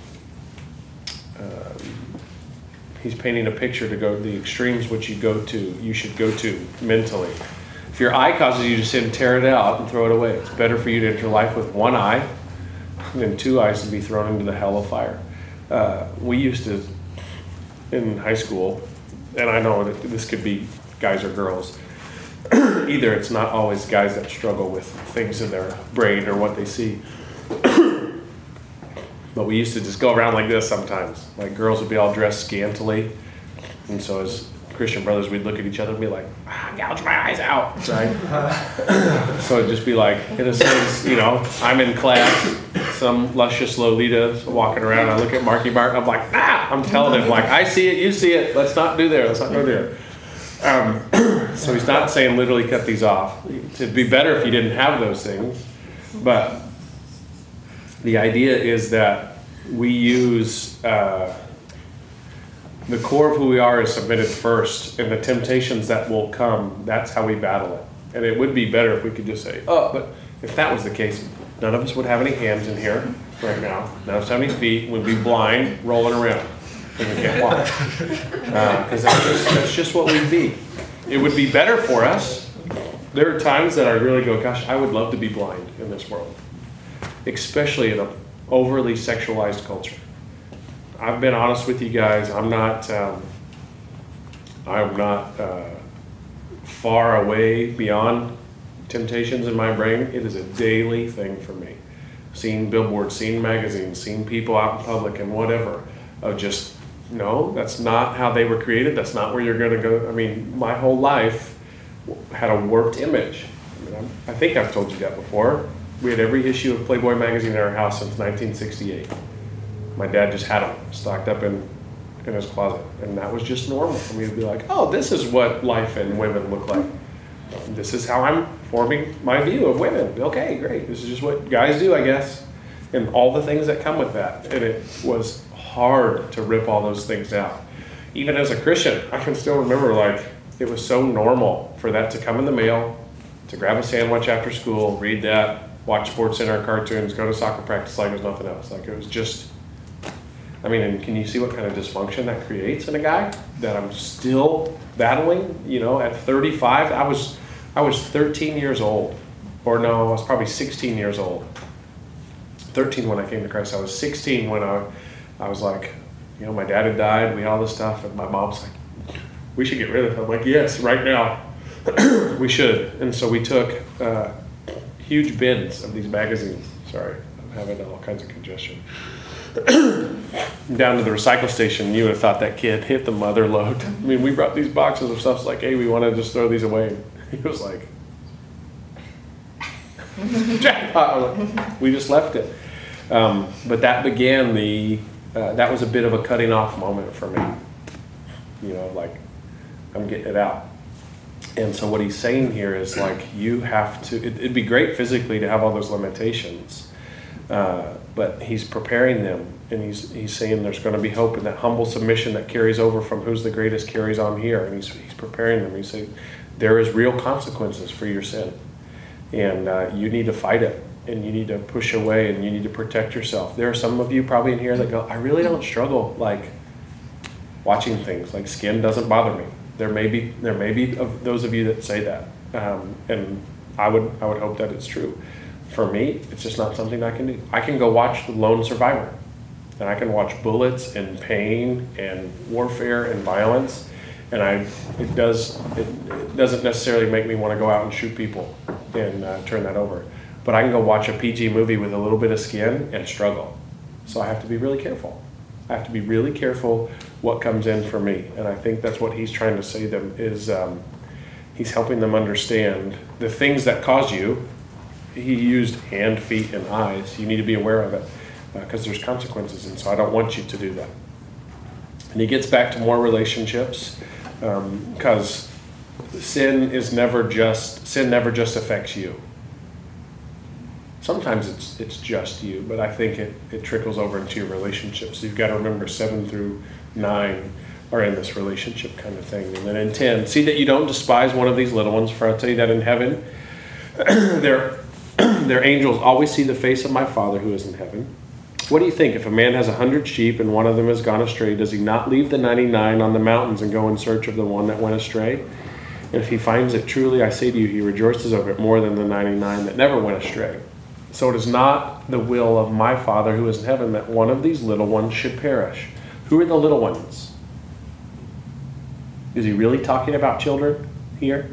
A: um, he's painting a picture to go to the extremes which you go to, you should go to mentally. If your eye causes you to sin, tear it out and throw it away. It's better for you to enter life with one eye than two eyes to be thrown into the hell of fire. Uh, we used to, in high school, and I know that this could be guys or girls, either it's not always guys that struggle with things in their brain or what they see. But we used to just go around like this sometimes. Like girls would be all dressed scantily. And so as Christian brothers, we'd look at each other and be like, ah, gouge my eyes out, right? So it'd just be like, in a sense, you know, I'm in class, some luscious Lolita walking around. I look at Marky Mark, I'm like, ah, I'm telling him, like, I see it, you see it, let's not do there, let's not go there. Um, so he's not saying literally cut these off. It'd be better if you didn't have those things. But the idea is that we use uh, the core of who we are is submitted first, and the temptations that will come, that's how we battle it. And it would be better if we could just say, oh, but if that was the case, none of us would have any hands in here right now. None of us have any feet, would be blind, rolling around. And we can't walk. Because uh, that's, just, that's just what we'd be. It would be better for us. There are times that I really go, gosh, I would love to be blind in this world. Especially in an overly sexualized culture. I've been honest with you guys. I'm not, um, I'm not uh, far away beyond temptations in my brain. It is a daily thing for me. Seeing billboards, seeing magazines, seeing people out in public and whatever, of just, no, that's not how they were created. That's not where you're going to go. I mean, my whole life had a warped image. I mean, I think I've told you that before. We had every issue of Playboy magazine in our house since nineteen sixty-eight. My dad just had them stocked up in, in his closet. And that was just normal for me to be like, oh, this is what life and women look like. This is how I'm forming my view of women. Okay, great. This is just what guys do, I guess. And all the things that come with that. And it was hard to rip all those things out. Even as a Christian, I can still remember, like, it was so normal for that to come in the mail, to grab a sandwich after school, read that, watch Sports Center cartoons, go to soccer practice like it was nothing else. Like, it was just, I mean, and can you see what kind of dysfunction that creates in a guy that I'm still battling? You know, at thirty-five, I was, I was thirteen years old. Or no, I was probably sixteen years old. thirteen when I came to Christ. I was sixteen when I, I was like, you know, my dad had died, we had all this stuff, and my mom's like, we should get rid of it. I'm like, yes, right now. We should. And so we took uh, huge bins of these magazines. Sorry, I'm having all kinds of congestion. Down to the recycle station. You would have thought that kid hit the mother load. I mean, we brought these boxes of stuff. It's like, hey, we want to just throw these away. He was like, jackpot. Like, we just left it. Um, but that began the, uh, that was a bit of a cutting off moment for me. You know, like, I'm getting it out. And so what he's saying here is, like, you have to, it, it'd be great physically to have all those limitations, uh, but he's preparing them, and he's he's saying there's going to be hope, and that humble submission that carries over from who's the greatest carries on here, and he's, he's preparing them. He's saying there is real consequences for your sin, and uh, you need to fight it, and you need to push away, and you need to protect yourself. There are some of you probably in here that go, I really don't struggle, like, watching things, like skin doesn't bother me. There may be there may be of those of you that say that, um, and I would I would hope that it's true. For me, it's just not something I can do. I can go watch The Lone Survivor, and I can watch bullets and pain and warfare and violence, and I it does it, it doesn't necessarily make me want to go out and shoot people and uh, turn that over. But I can go watch a P G movie with a little bit of skin and struggle. So I have to be really careful. I have to be really careful what comes in for me. And I think that's what he's trying to say to them is um, he's helping them understand the things that cause you. He used hand, feet, and eyes. You need to be aware of it because uh, there's consequences. And so I don't want you to do that. And he gets back to more relationships because um, sin is never just, sin never just affects you. Sometimes it's it's just you, but I think it, it trickles over into your relationships. So you've got to remember seven through nine are in this relationship kind of thing. And then in ten, see that you don't despise one of these little ones, for I'll tell you that in heaven, their, their angels always see the face of my Father who is in heaven. What do you think? If a man has a hundred sheep and one of them has gone astray, does he not leave the ninety-nine on the mountains and go in search of the one that went astray? And if he finds it, truly I say to you, he rejoices over it more than the ninety-nine that never went astray. So it is not the will of my Father who is in heaven that one of these little ones should perish. Who are the little ones? Is he really talking about children here?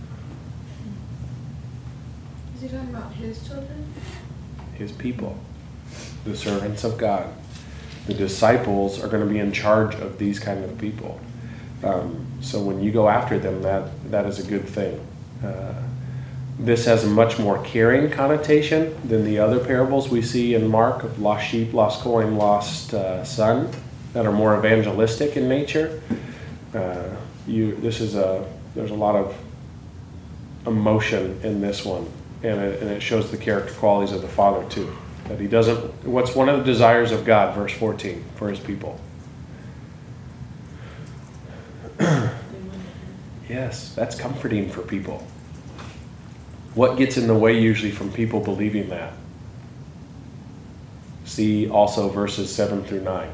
J: Is he talking about his children?
A: His people, the servants of God. The disciples are going to be in charge of these kind of people. Um, so when you go after them, that that is a good thing. Uh, This has a much more caring connotation than the other parables we see in Mark of lost sheep, lost coin, lost uh, son, that are more evangelistic in nature. Uh, you, this is a there's a lot of emotion in this one, and it, and it shows the character qualities of the Father too. That he doesn't. What's one of the desires of God, verse fourteen, for His people? Yes, that's comforting for people. What gets in the way usually from people believing that? See also verses seven through nine.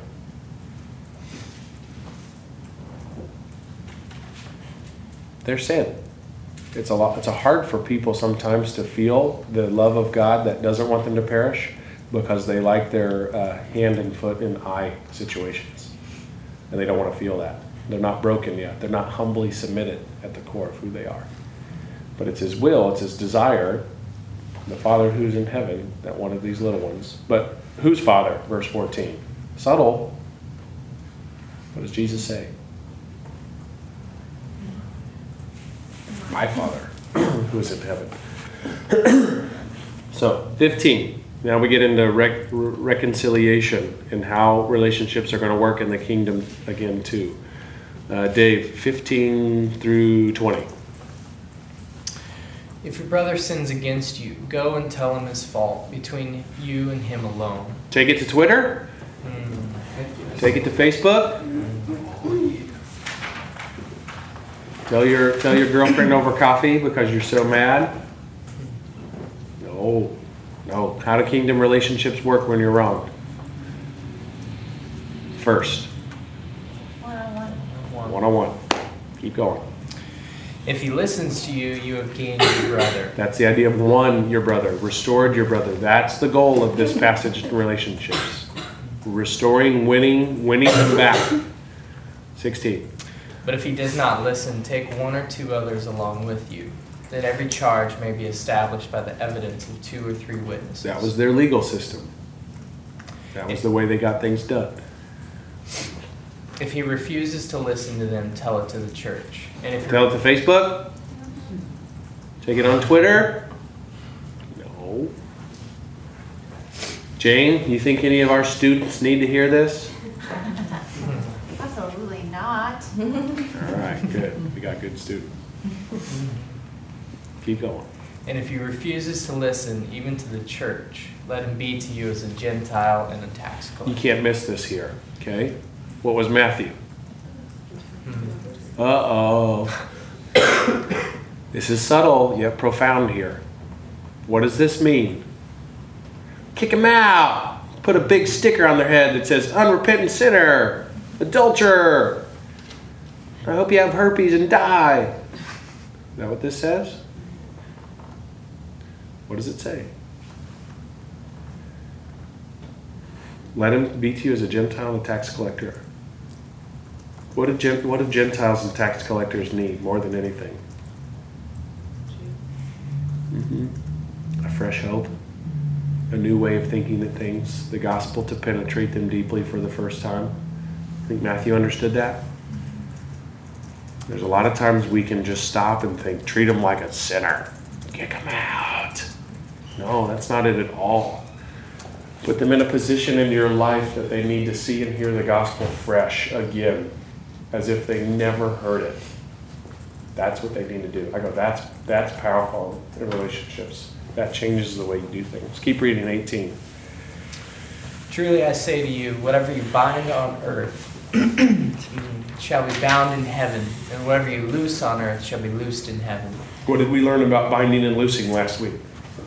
A: Their sin. It's a lot. It's a hard for people sometimes to feel the love of God that doesn't want them to perish because they like their uh, hand and foot and eye situations, and they don't want to feel that. They're not broken yet. They're not humbly submitted at the core of who they are. But it's His will, it's His desire, the Father who's in heaven, that one of these little ones. But whose Father? Verse fourteen. Subtle. What does Jesus say? My Father who is in heaven. So, fifteen. Now we get into rec- reconciliation and how relationships are going to work in the kingdom again, too. Uh, Dave, fifteen through twenty.
D: If your brother sins against you, go and tell him his fault between you and him alone.
A: Take it to Twitter.
D: Mm.
A: Take it to Facebook. Tell your tell your girlfriend over coffee because you're so mad. No, no. How do kingdom relationships work when you're wronged? First,
F: One-on-one.
A: one-on-one. Keep going.
D: If he listens to you, you have gained your brother.
A: That's the idea of won your brother, restored your brother. That's the goal of this passage in relationships. Restoring, winning, winning them back. sixteen.
D: But if he does not listen, take one or two others along with you, that every charge may be established by the evidence of two or three witnesses.
A: That was their legal system. That was the way they got things done.
D: If he refuses to listen to them, tell it to the church. And if
A: Tell it to Facebook? Take it on Twitter? No. Jane, you think any of our students need to hear this?
F: Absolutely not.
A: All right, good. We got good students. Keep going.
D: And if he refuses to listen, even to the church, let him be to you as a Gentile and a tax collector.
A: You can't miss this here, okay? What was Matthew?
D: Hmm.
A: Uh-oh. This is subtle yet profound here. What does this mean? Kick them out. Put a big sticker on their head that says, unrepentant sinner, adulterer. I hope you have herpes and die. Is that what this says? What does it say? Let him be to you as a Gentile and a tax collector. What do, Gen- what do Gentiles and tax collectors need more than anything? Mm-hmm. A fresh hope, a new way of thinking of things, the gospel to penetrate them deeply for the first time. I think Matthew understood that. There's a lot of times we can just stop and think, treat them like a sinner. Kick them out. No, that's not it at all. Put them in a position in your life that they need to see and hear the gospel fresh again, as if they never heard it. That's what they need to do. I go, that's that's powerful in relationships. That changes the way you do things. Keep reading eighteen.
D: Truly I say to you, whatever you bind on earth shall be bound in heaven, and whatever you loose on earth shall be loosed in heaven.
A: What did we learn about binding and loosing last week?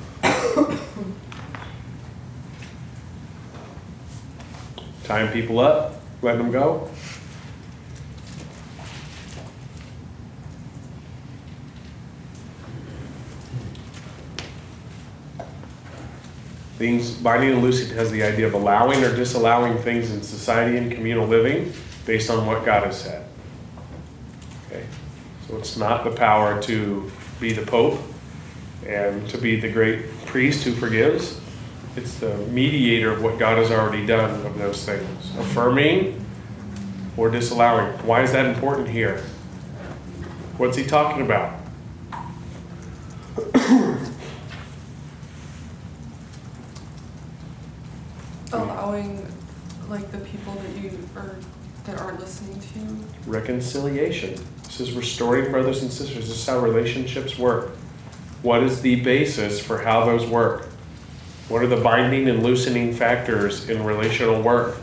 A: Tying people up, letting them go. Things, binding and loosing has the idea of allowing or disallowing things in society and communal living based on what God has said. Okay, so it's not the power to be the Pope and to be the great priest who forgives. It's the mediator of what God has already done of those things. Affirming or disallowing. Why is that important here? What's he talking about?
G: Allowing, like, the people that you are that aren't listening to you.
A: Reconciliation. This is restoring brothers and sisters. This is how relationships work. What is the basis for how those work? What are the binding and loosening factors in relational work?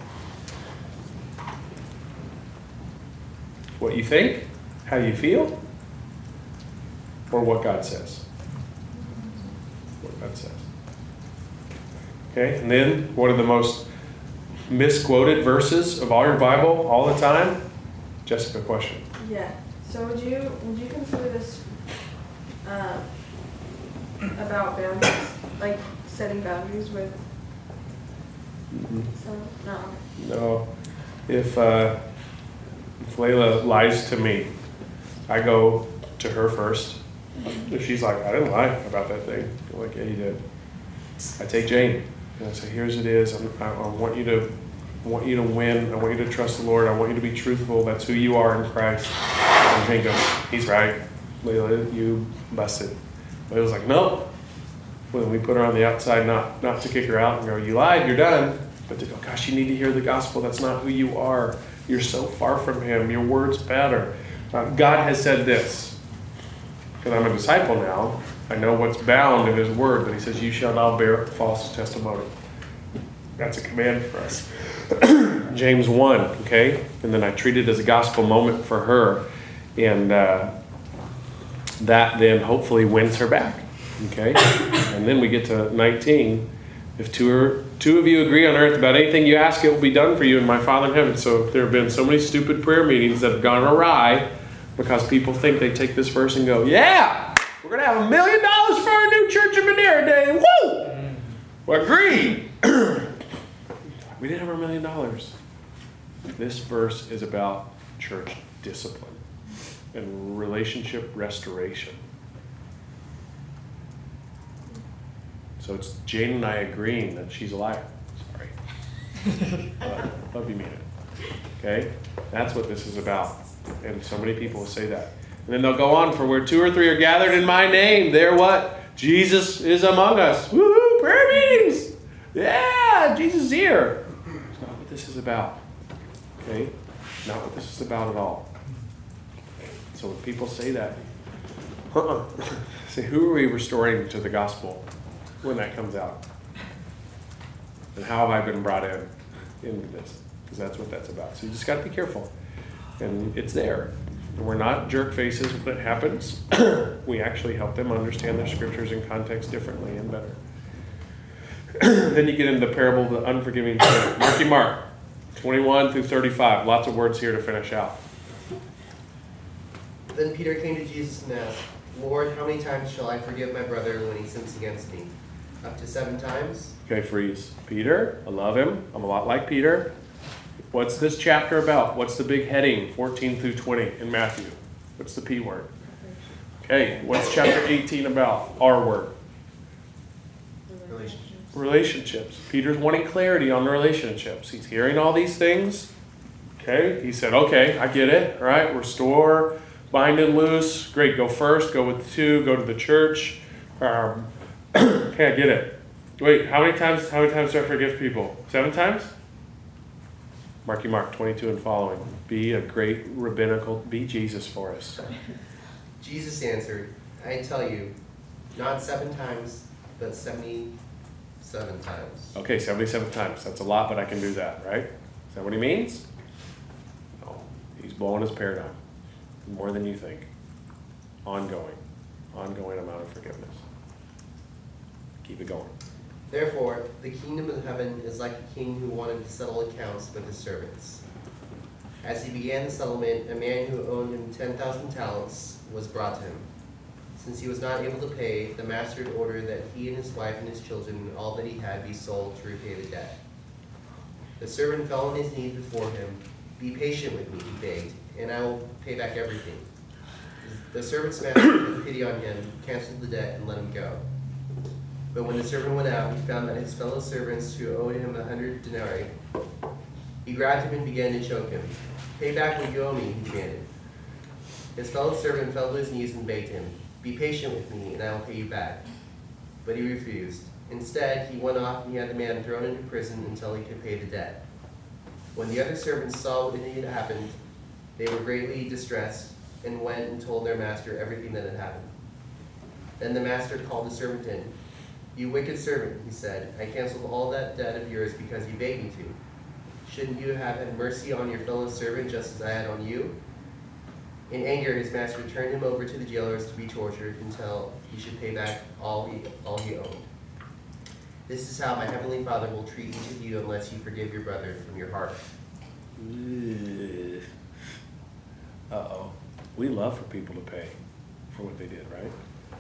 A: What you think? How you feel? Or what God says? What God says. Okay, and then what are the most misquoted verses of all your Bible all the time? Jessica, question.
J: Yeah. So would you would you consider this uh, about boundaries, like setting boundaries with?
A: Mm-hmm.
J: Some, no.
A: No. If, uh, if Layla lies to me, I go to her first. If she's like, I didn't lie about that thing. I'm like, yeah, you did. I take Jane and I say, here's it is. I'm, I, I want you to I want you to win. I want you to trust the Lord. I want you to be truthful. That's who you are in Christ. And Jane goes, he's right. Layla, you busted. Layla's like, nope. when we put her on the outside, not, not to kick her out and go, you lied, you're done, but to go, gosh, you need to hear the gospel. That's not who you are. You're so far from him. Your words matter. Uh, God has said this. Because I'm a disciple now, I know what's bound in his word, that he says, you shall not bear false testimony. That's a command for us. James one, okay? And then I treat it as a gospel moment for her. And uh, that then hopefully wins her back, okay? And then we get to nineteen. If two, or, two of you agree on earth about anything you ask, it will be done for you in my Father in heaven. So there have been so many stupid prayer meetings that have gone awry because people think they take this verse and go, yeah, we're going to have a million dollars for our new church in Madeira Day. Woo! Well, agreed. We didn't have a million dollars. This verse is about church discipline and relationship restoration. So it's Jane and I agreeing that she's a liar. Sorry. But love you, mean it. Okay? That's what this is about. And so many people will say that. And then they'll go on, for where two or three are gathered in my name, there what? Jesus is among us. Woohoo! Prayer meetings! Yeah! Jesus is here. It's not what this is about. Okay? Not what this is about at all. So when people say that, uh-uh. Say, who are we restoring to the gospel when that comes out? And how have I been brought in into this? Because that's what that's about. So you just got to be careful. And it's there. And we're not jerk faces when it happens. We actually help them understand their scriptures and context differently and better. Then you get into the parable of the unforgiving servant. Marky Mark, twenty-one through thirty-five. Lots of words here to finish out.
I: Then Peter came to Jesus and asked, Lord, how many times shall I forgive my brother when he sins against me? Up to seven times?
A: Okay, freeze. Peter, I love him. I'm a lot like Peter. What's this chapter about? What's the big heading, fourteen through twenty in Matthew? What's the P word? Okay, what's chapter eighteen about? R word.
I: Relationships.
A: Relationships. Peter's wanting clarity on the relationships. He's hearing all these things. Okay, he said, okay, I get it. All right, restore, bind and loose. Great, go first, go with two, go to the church. Um, okay, I get it. Wait, how many times, how many times do I forgive people? Seven times? Marky Mark, twenty-two and following. Be a great rabbinical, be Jesus for us.
I: Jesus answered, I tell you, not seven times, but seventy-seven times.
A: Okay, seventy-seven times. That's a lot, but I can do that, right? Is that what he means? No. He's blowing his paradigm. More than you think. Ongoing. Ongoing amount of forgiveness. Keep it going.
I: Therefore, the kingdom of heaven is like a king who wanted to settle accounts with his servants. As he began the settlement, a man who owed him ten thousand talents was brought to him. Since he was not able to pay, the master ordered that he and his wife and his children and all that he had be sold to repay the debt. The servant fell on his knees before him. Be patient with me, he begged, and I will pay back everything. The servant's master took pity on him, canceled the debt, and let him go. But when the servant went out, he found that his fellow servants who owed him a hundred denarii. He grabbed him and began to choke him. Pay back what you owe me, he demanded. His fellow servant fell to his knees and begged him, be patient with me, and I will pay you back. But he refused. Instead, he went off and he had the man thrown into prison until he could pay the debt. When the other servants saw what had happened, they were greatly distressed and went and told their master everything that had happened. Then the master called the servant in. You wicked servant, he said, I canceled all that debt of yours because you begged me to. Shouldn't you have had mercy on your fellow servant just as I had on you? In anger, his master turned him over to the jailers to be tortured until he should pay back all he, all he owned. This is how my heavenly Father will treat each of you unless you forgive your brother from your heart.
A: Uh-oh. We love for people to pay for what they did, right?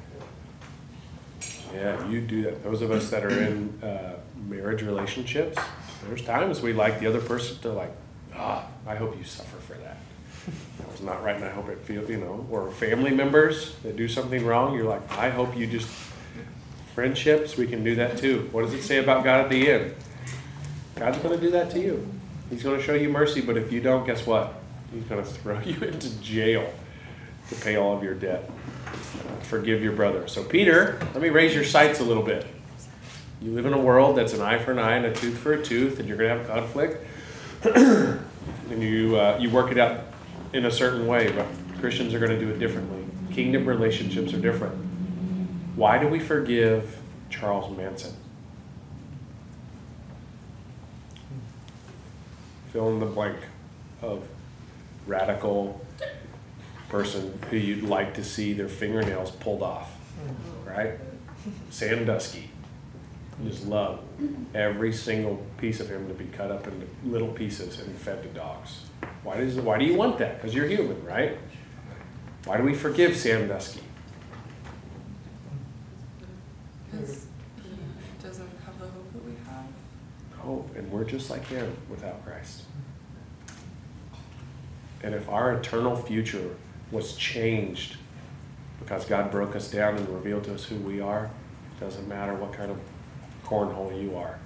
A: Yeah, you do that. Those of us that are in uh, marriage relationships, there's times we like the other person to like, ah, I hope you suffer for that. That was not right, and I hope it feels, you know, or family members that do something wrong, you're like, I hope you just, friendships, we can do that too. What does it say about God at the end? God's going to do that to you. He's going to show you mercy, but if you don't, guess what? He's going to throw you into jail to pay all of your debt. Forgive your brother. So Peter, let me raise your sights a little bit. You live in a world that's an eye for an eye and a tooth for a tooth, and you're going to have conflict. And you uh, you work it out in a certain way, but Christians are going to do it differently. Kingdom relationships are different. Why do we forgive Charles Manson? Fill in the blank of radical person who you'd like to see their fingernails pulled off, right? Sandusky. Just love every single piece of him to be cut up into little pieces and fed to dogs. Why does why do you want that? Because you're human, right? Why do we forgive Sandusky?
G: Because he doesn't have the hope that we have.
A: Hope, and we're just like him without Christ. And if our eternal future was changed because God broke us down and revealed to us who we are, it doesn't matter what kind of cornhole you are.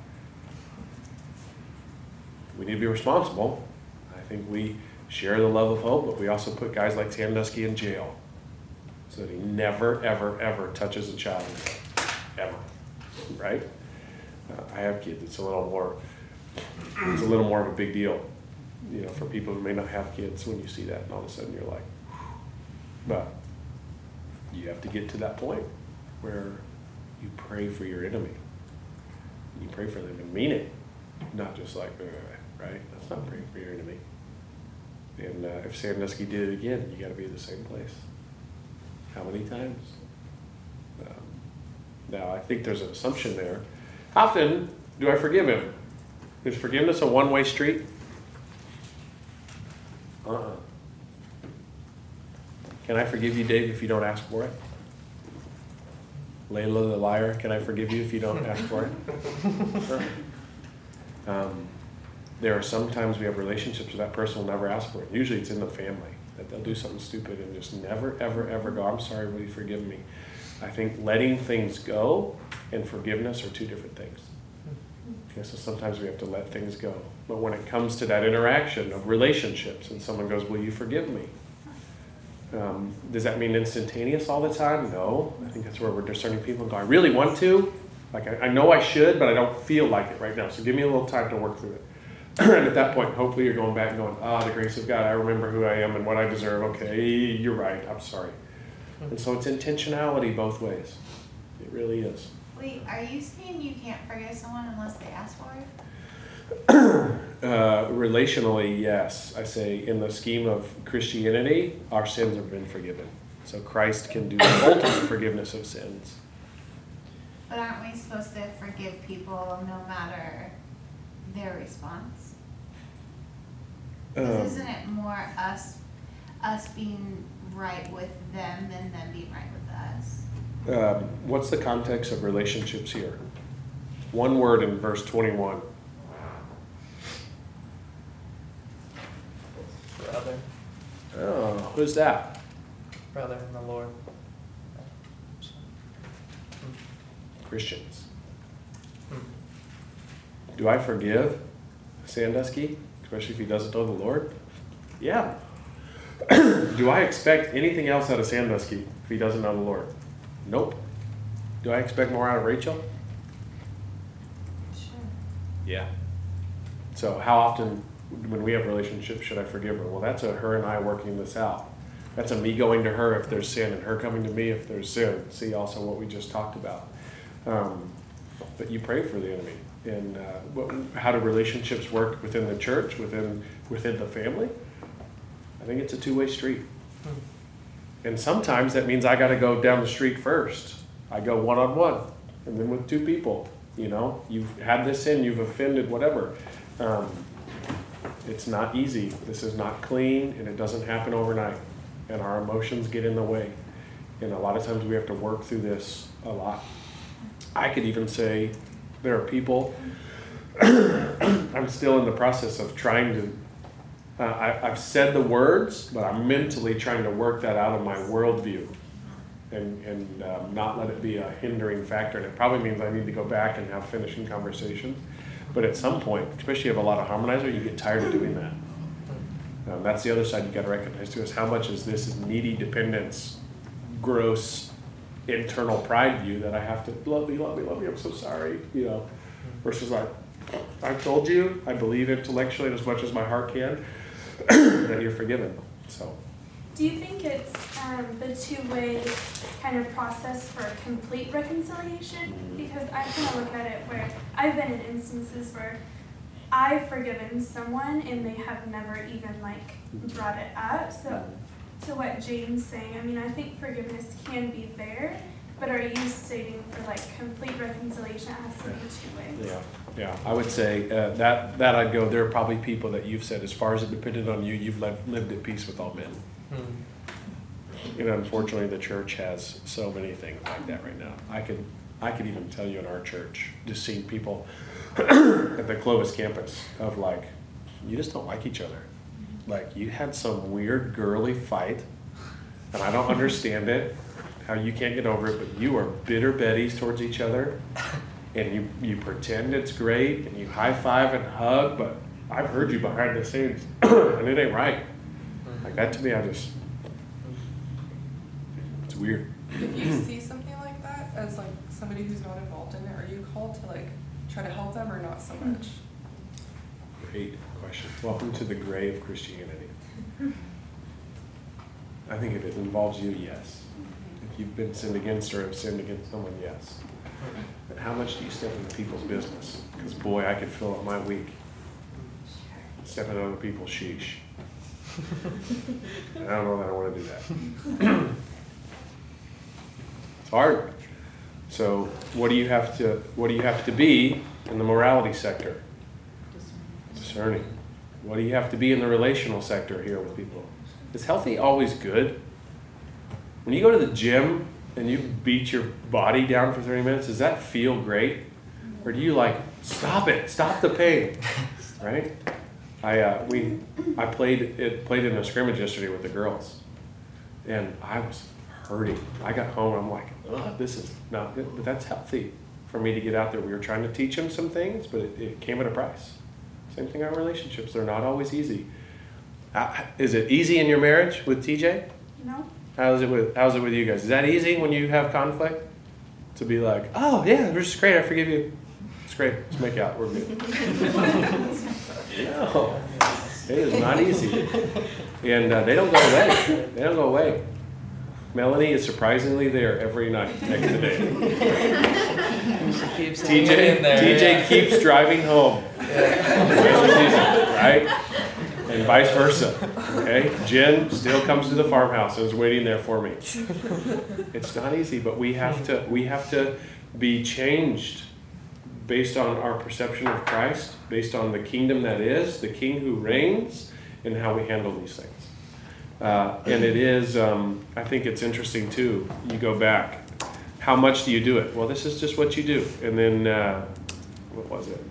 A: We need to be responsible. I think we share the love of hope, but we also put guys like Sandusky in jail so that he never, ever, ever touches a child again. Ever. Right? Uh, I have kids. It's a little more, it's a little more of a big deal, you know, for people who may not have kids when you see that and all of a sudden you're like, but you have to get to that point where you pray for your enemy. You pray for them and mean it, not just like, right? That's not praying for your enemy. And uh, if Sandusky did it again, you got to be in the same place. How many times? Um, now, I think there's an assumption there. How often do I forgive him? Is forgiveness a one-way street? Uh-uh. Can I forgive you, Dave, if you don't ask for it? Layla the liar, can I forgive you if you don't ask for it? Sure. Um, there are some times we have relationships where that person will never ask for it. Usually it's in the family, that they'll do something stupid and just never, ever, ever go, I'm sorry, will you forgive me? I think letting things go and forgiveness are two different things. Okay, so sometimes we have to let things go. But when it comes to that interaction of relationships and someone goes, will you forgive me? Um, does that mean instantaneous all the time? No. I think that's where we're discerning people and go, I really want to. Like, I, I know I should, but I don't feel like it right now. So give me a little time to work through it. And at that point, hopefully you're going back and going, ah, the grace of God, I remember who I am and what I deserve. Okay, you're right. I'm sorry. And so it's intentionality both ways. It really is.
F: Wait, are you saying you can't forgive someone unless they ask for it?
A: uh, relationally, yes. I say in the scheme of Christianity, our sins have been forgiven. So Christ can do the ultimate forgiveness of sins.
F: But aren't we supposed to forgive people no matter their response?
A: Um,
F: Isn't it more us us being right with them than them being right with us?
A: um, what's the context of relationships here? One word in verse twenty-one.
D: Brother.
A: Oh, who's that?
D: Brother in the Lord.
A: Christians. Do I forgive Sandusky, especially if he doesn't know the Lord? Yeah. Do I expect anything else out of Sandusky if he doesn't know the Lord? Nope. Do I expect more out of Rachel?
F: Sure.
A: Yeah. So how often when we have relationships should I forgive her? Well, that's a her and I working this out. That's a me going to her if there's sin and her coming to me if there's sin. See also what we just talked about. Um, but you pray for the enemy. And uh, what, how do relationships work within the church, within within the family? I think it's a two-way street. And sometimes that means I got to go down the street first. I go one-on-one, and then with two people. You know, you've had this sin, you've offended, whatever. Um, it's not easy. This is not clean, and it doesn't happen overnight. And our emotions get in the way. And a lot of times we have to work through this a lot. I could even say there are people, I'm still in the process of trying to, uh, I, I've said the words, but I'm mentally trying to work that out of my worldview and, and um, not let it be a hindering factor. And it probably means I need to go back and have finishing conversations. But at some point, especially if you have a lot of harmonizer, you get tired of doing that. Um, that's the other side you got to recognize too, is how much is this needy dependence gross internal pride view that I have to love me, love me, love me, I'm so sorry, you know, versus like, I've told you, I believe intellectually and as much as my heart can, that you're forgiven, so.
E: Do you think it's um, the two-way kind of process for complete reconciliation? Because I kind of look at it where I've been in instances where I've forgiven someone and they have never even like brought it up. So to what James saying, I mean, I think forgiveness can be there, but are you stating for like complete reconciliation it has to be two ways?
A: Yeah, yeah. I would say uh, that that I'd go. There are probably people that you've said, as far as it depended on you, you've lived, lived at peace with all men. Hmm. And unfortunately, the church has so many things like that right now. I could I could even tell you in our church, just seeing people at the Clovis campus of like, you just don't like each other. Like you had some weird girly fight, and I don't understand it. How you can't get over it, but you are bitter Bettys towards each other, and you, you pretend it's great, and you high five and hug, but I've heard you behind the scenes, and it ain't right. Like that to me, I just, it's weird.
G: If you see something like that as like somebody who's not involved in it, are you called to like try to help them or not so much?
A: Great question. Welcome to the gray of Christianity. I think if it involves you, yes. If you've been sinned against or have sinned against someone, yes. But how much do you step into people's business? Because boy, I could fill up my week stepping on other people's sheesh. And I don't know that I want to do that. It's hard. So what do you have to what do you have to be in the morality sector? Discerning. What do you have to be in the relational sector here with people? Is healthy always good? When you go to the gym and you beat your body down for thirty minutes, does that feel great? Or do you like, stop it, stop the pain, right? I uh, we I played it played in a scrimmage yesterday with the girls, and I was hurting. I got home, I'm like, ugh, this is not good, but that's healthy for me to get out there. We were trying to teach them some things, but it, it came at a price. Same thing on relationships. They're not always easy. Uh, is it easy in your marriage with T J?
E: No.
A: How's it with How's it with you guys? Is that easy when you have conflict? To be like, oh yeah, this is great. I forgive you. It's great. Let's make out. We're good. No, it is not easy, and uh, they don't go away. They don't go away. Melanie is surprisingly there every night next to Dave. T J
D: there,
A: T J
D: yeah.
A: keeps driving home. Yeah. Right? And vice versa. Okay? Jen still comes to the farmhouse and is waiting there for me. It's not easy, but we have to we have to be changed based on our perception of Christ, based on the kingdom that is, the King who reigns, and how we handle these things. Uh, and it is, um, I think it's interesting too. You go back. How much do you do it? Well, this is just what you do. And then, uh, what was it?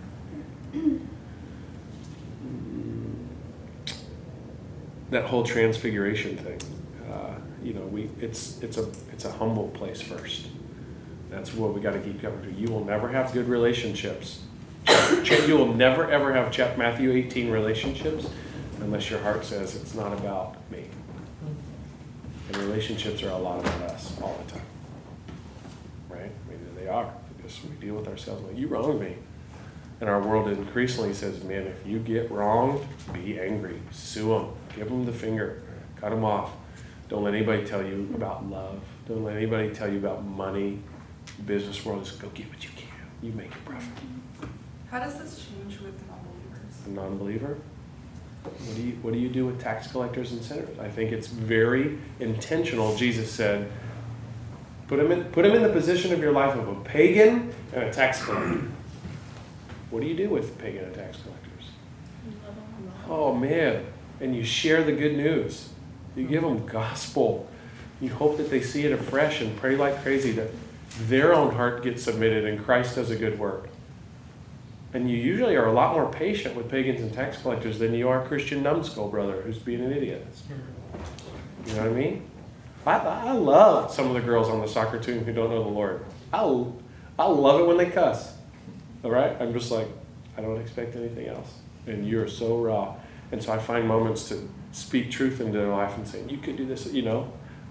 A: That whole transfiguration thing, uh, you know, we it's it's a it's a humble place first. That's what we got to keep coming to. You will never have good relationships. You will never ever have Ch- Matthew eighteen relationships unless your heart says it's not about me. And relationships are a lot about us all the time, right? I mean, they are because we deal with ourselves like you wronged me. And our world increasingly says, man, if you get wronged, be angry, sue them, give them the finger, cut them off. Don't let anybody tell you about love. Don't let anybody tell you about money. The business world is go get what you can. You make it profit.
G: How does this change with non-believers?
A: A non-believer? What do you what do you do with tax collectors and sinners? I think it's very intentional. Jesus said, put him in put him in the position of your life of a pagan and a tax collector. What do you do with pagan and tax collectors? Oh man, and you share the good news. You give them gospel. You hope that they see it afresh and pray like crazy that their own heart gets submitted and Christ does a good work. And you usually are a lot more patient with pagans and tax collectors than you are a Christian numbskull brother who's being an idiot. You know what I mean? I, I love some of the girls on the soccer team who don't know the Lord. I, I love it when they cuss. All right? I'm just like, I don't expect anything else. And you're so raw. And so I find moments to speak truth into their life and say, you could do this, you know.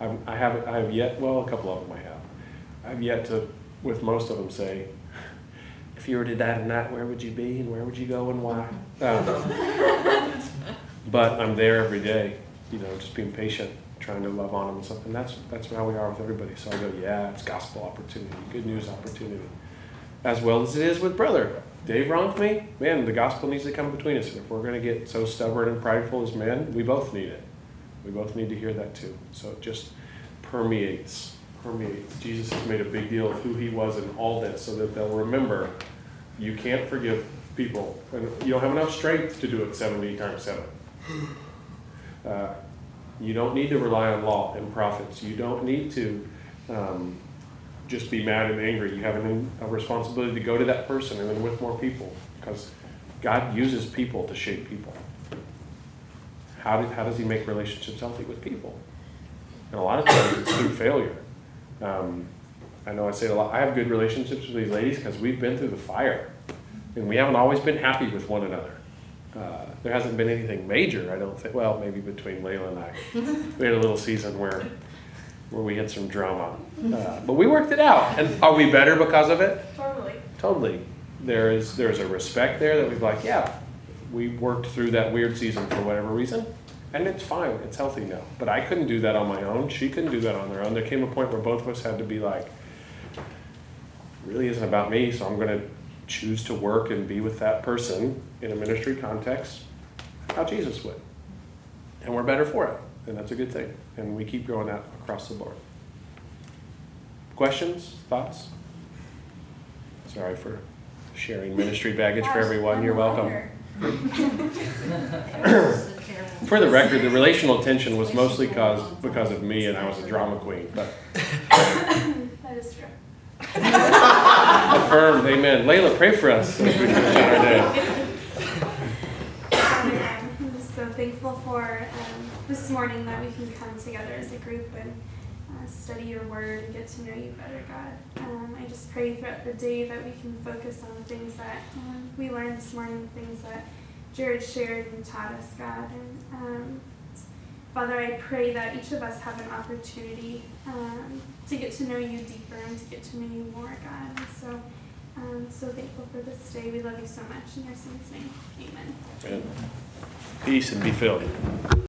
A: I've, I haven't, I have yet, well, a couple of them I have. I've yet to, with most of them, say, if you were to die tonight, where would you be and where would you go and why? Um, but I'm there every day, you know, just being patient, trying to love on them and something. That's that's how we are with everybody. So I go, yeah, it's gospel opportunity, good news opportunity, as well as it is with brother. Dave wronged me, man. The gospel needs to come between us, and if we're going to get so stubborn and prideful as men, we both need it. We both need to hear that too. So it just permeates, permeates. Jesus has made a big deal of who he was in all this, so that they'll remember you can't forgive people, and you don't have enough strength to do it seventy times seven. Uh, you don't need to rely on law and prophets. You don't need to um, just be mad and angry. You have an, a responsibility to go to that person and then with more people, because God uses people to shape people. How, did, how does he make relationships healthy with people? And a lot of times it's through failure. Um, I know I say it a lot. I have good relationships with these ladies because we've been through the fire. And we haven't always been happy with one another. Uh, there hasn't been anything major, I don't think. Well, maybe between Layla and I. We had a little season where where we had some drama. Uh, but we worked it out. And are we better because of it?
J: Totally.
A: Totally. There is there's a respect there that we've like, yeah, we worked through that weird season for whatever reason. And it's fine. It's healthy now. But I couldn't do that on my own. She couldn't do that on their own. There came a point where both of us had to be like, it really isn't about me, so I'm going to choose to work and be with that person in a ministry context how Jesus would. And we're better for it. And that's a good thing. And we keep growing that across the board. Questions? Thoughts? Sorry for sharing ministry baggage for everyone. You're welcome. For the record, the relational tension was mostly caused because of me, and I was a drama queen. But
E: That is true.
A: affirmed, amen. Layla, pray for us as we finish our day.
E: Father God, I'm just so thankful for um, this morning that we can come together as a group and uh, study your word and get to know you better, God. Um, I just pray throughout the day that we can focus on things that um, we learned this morning, things that Jared shared and taught us, God. And um, Father, I pray that each of us have an opportunity um, to get to know you deeper and to get to know you more, God. And so I'm so thankful for this day. We love you so much. In your son's name, amen.
A: Amen. Peace and be filled.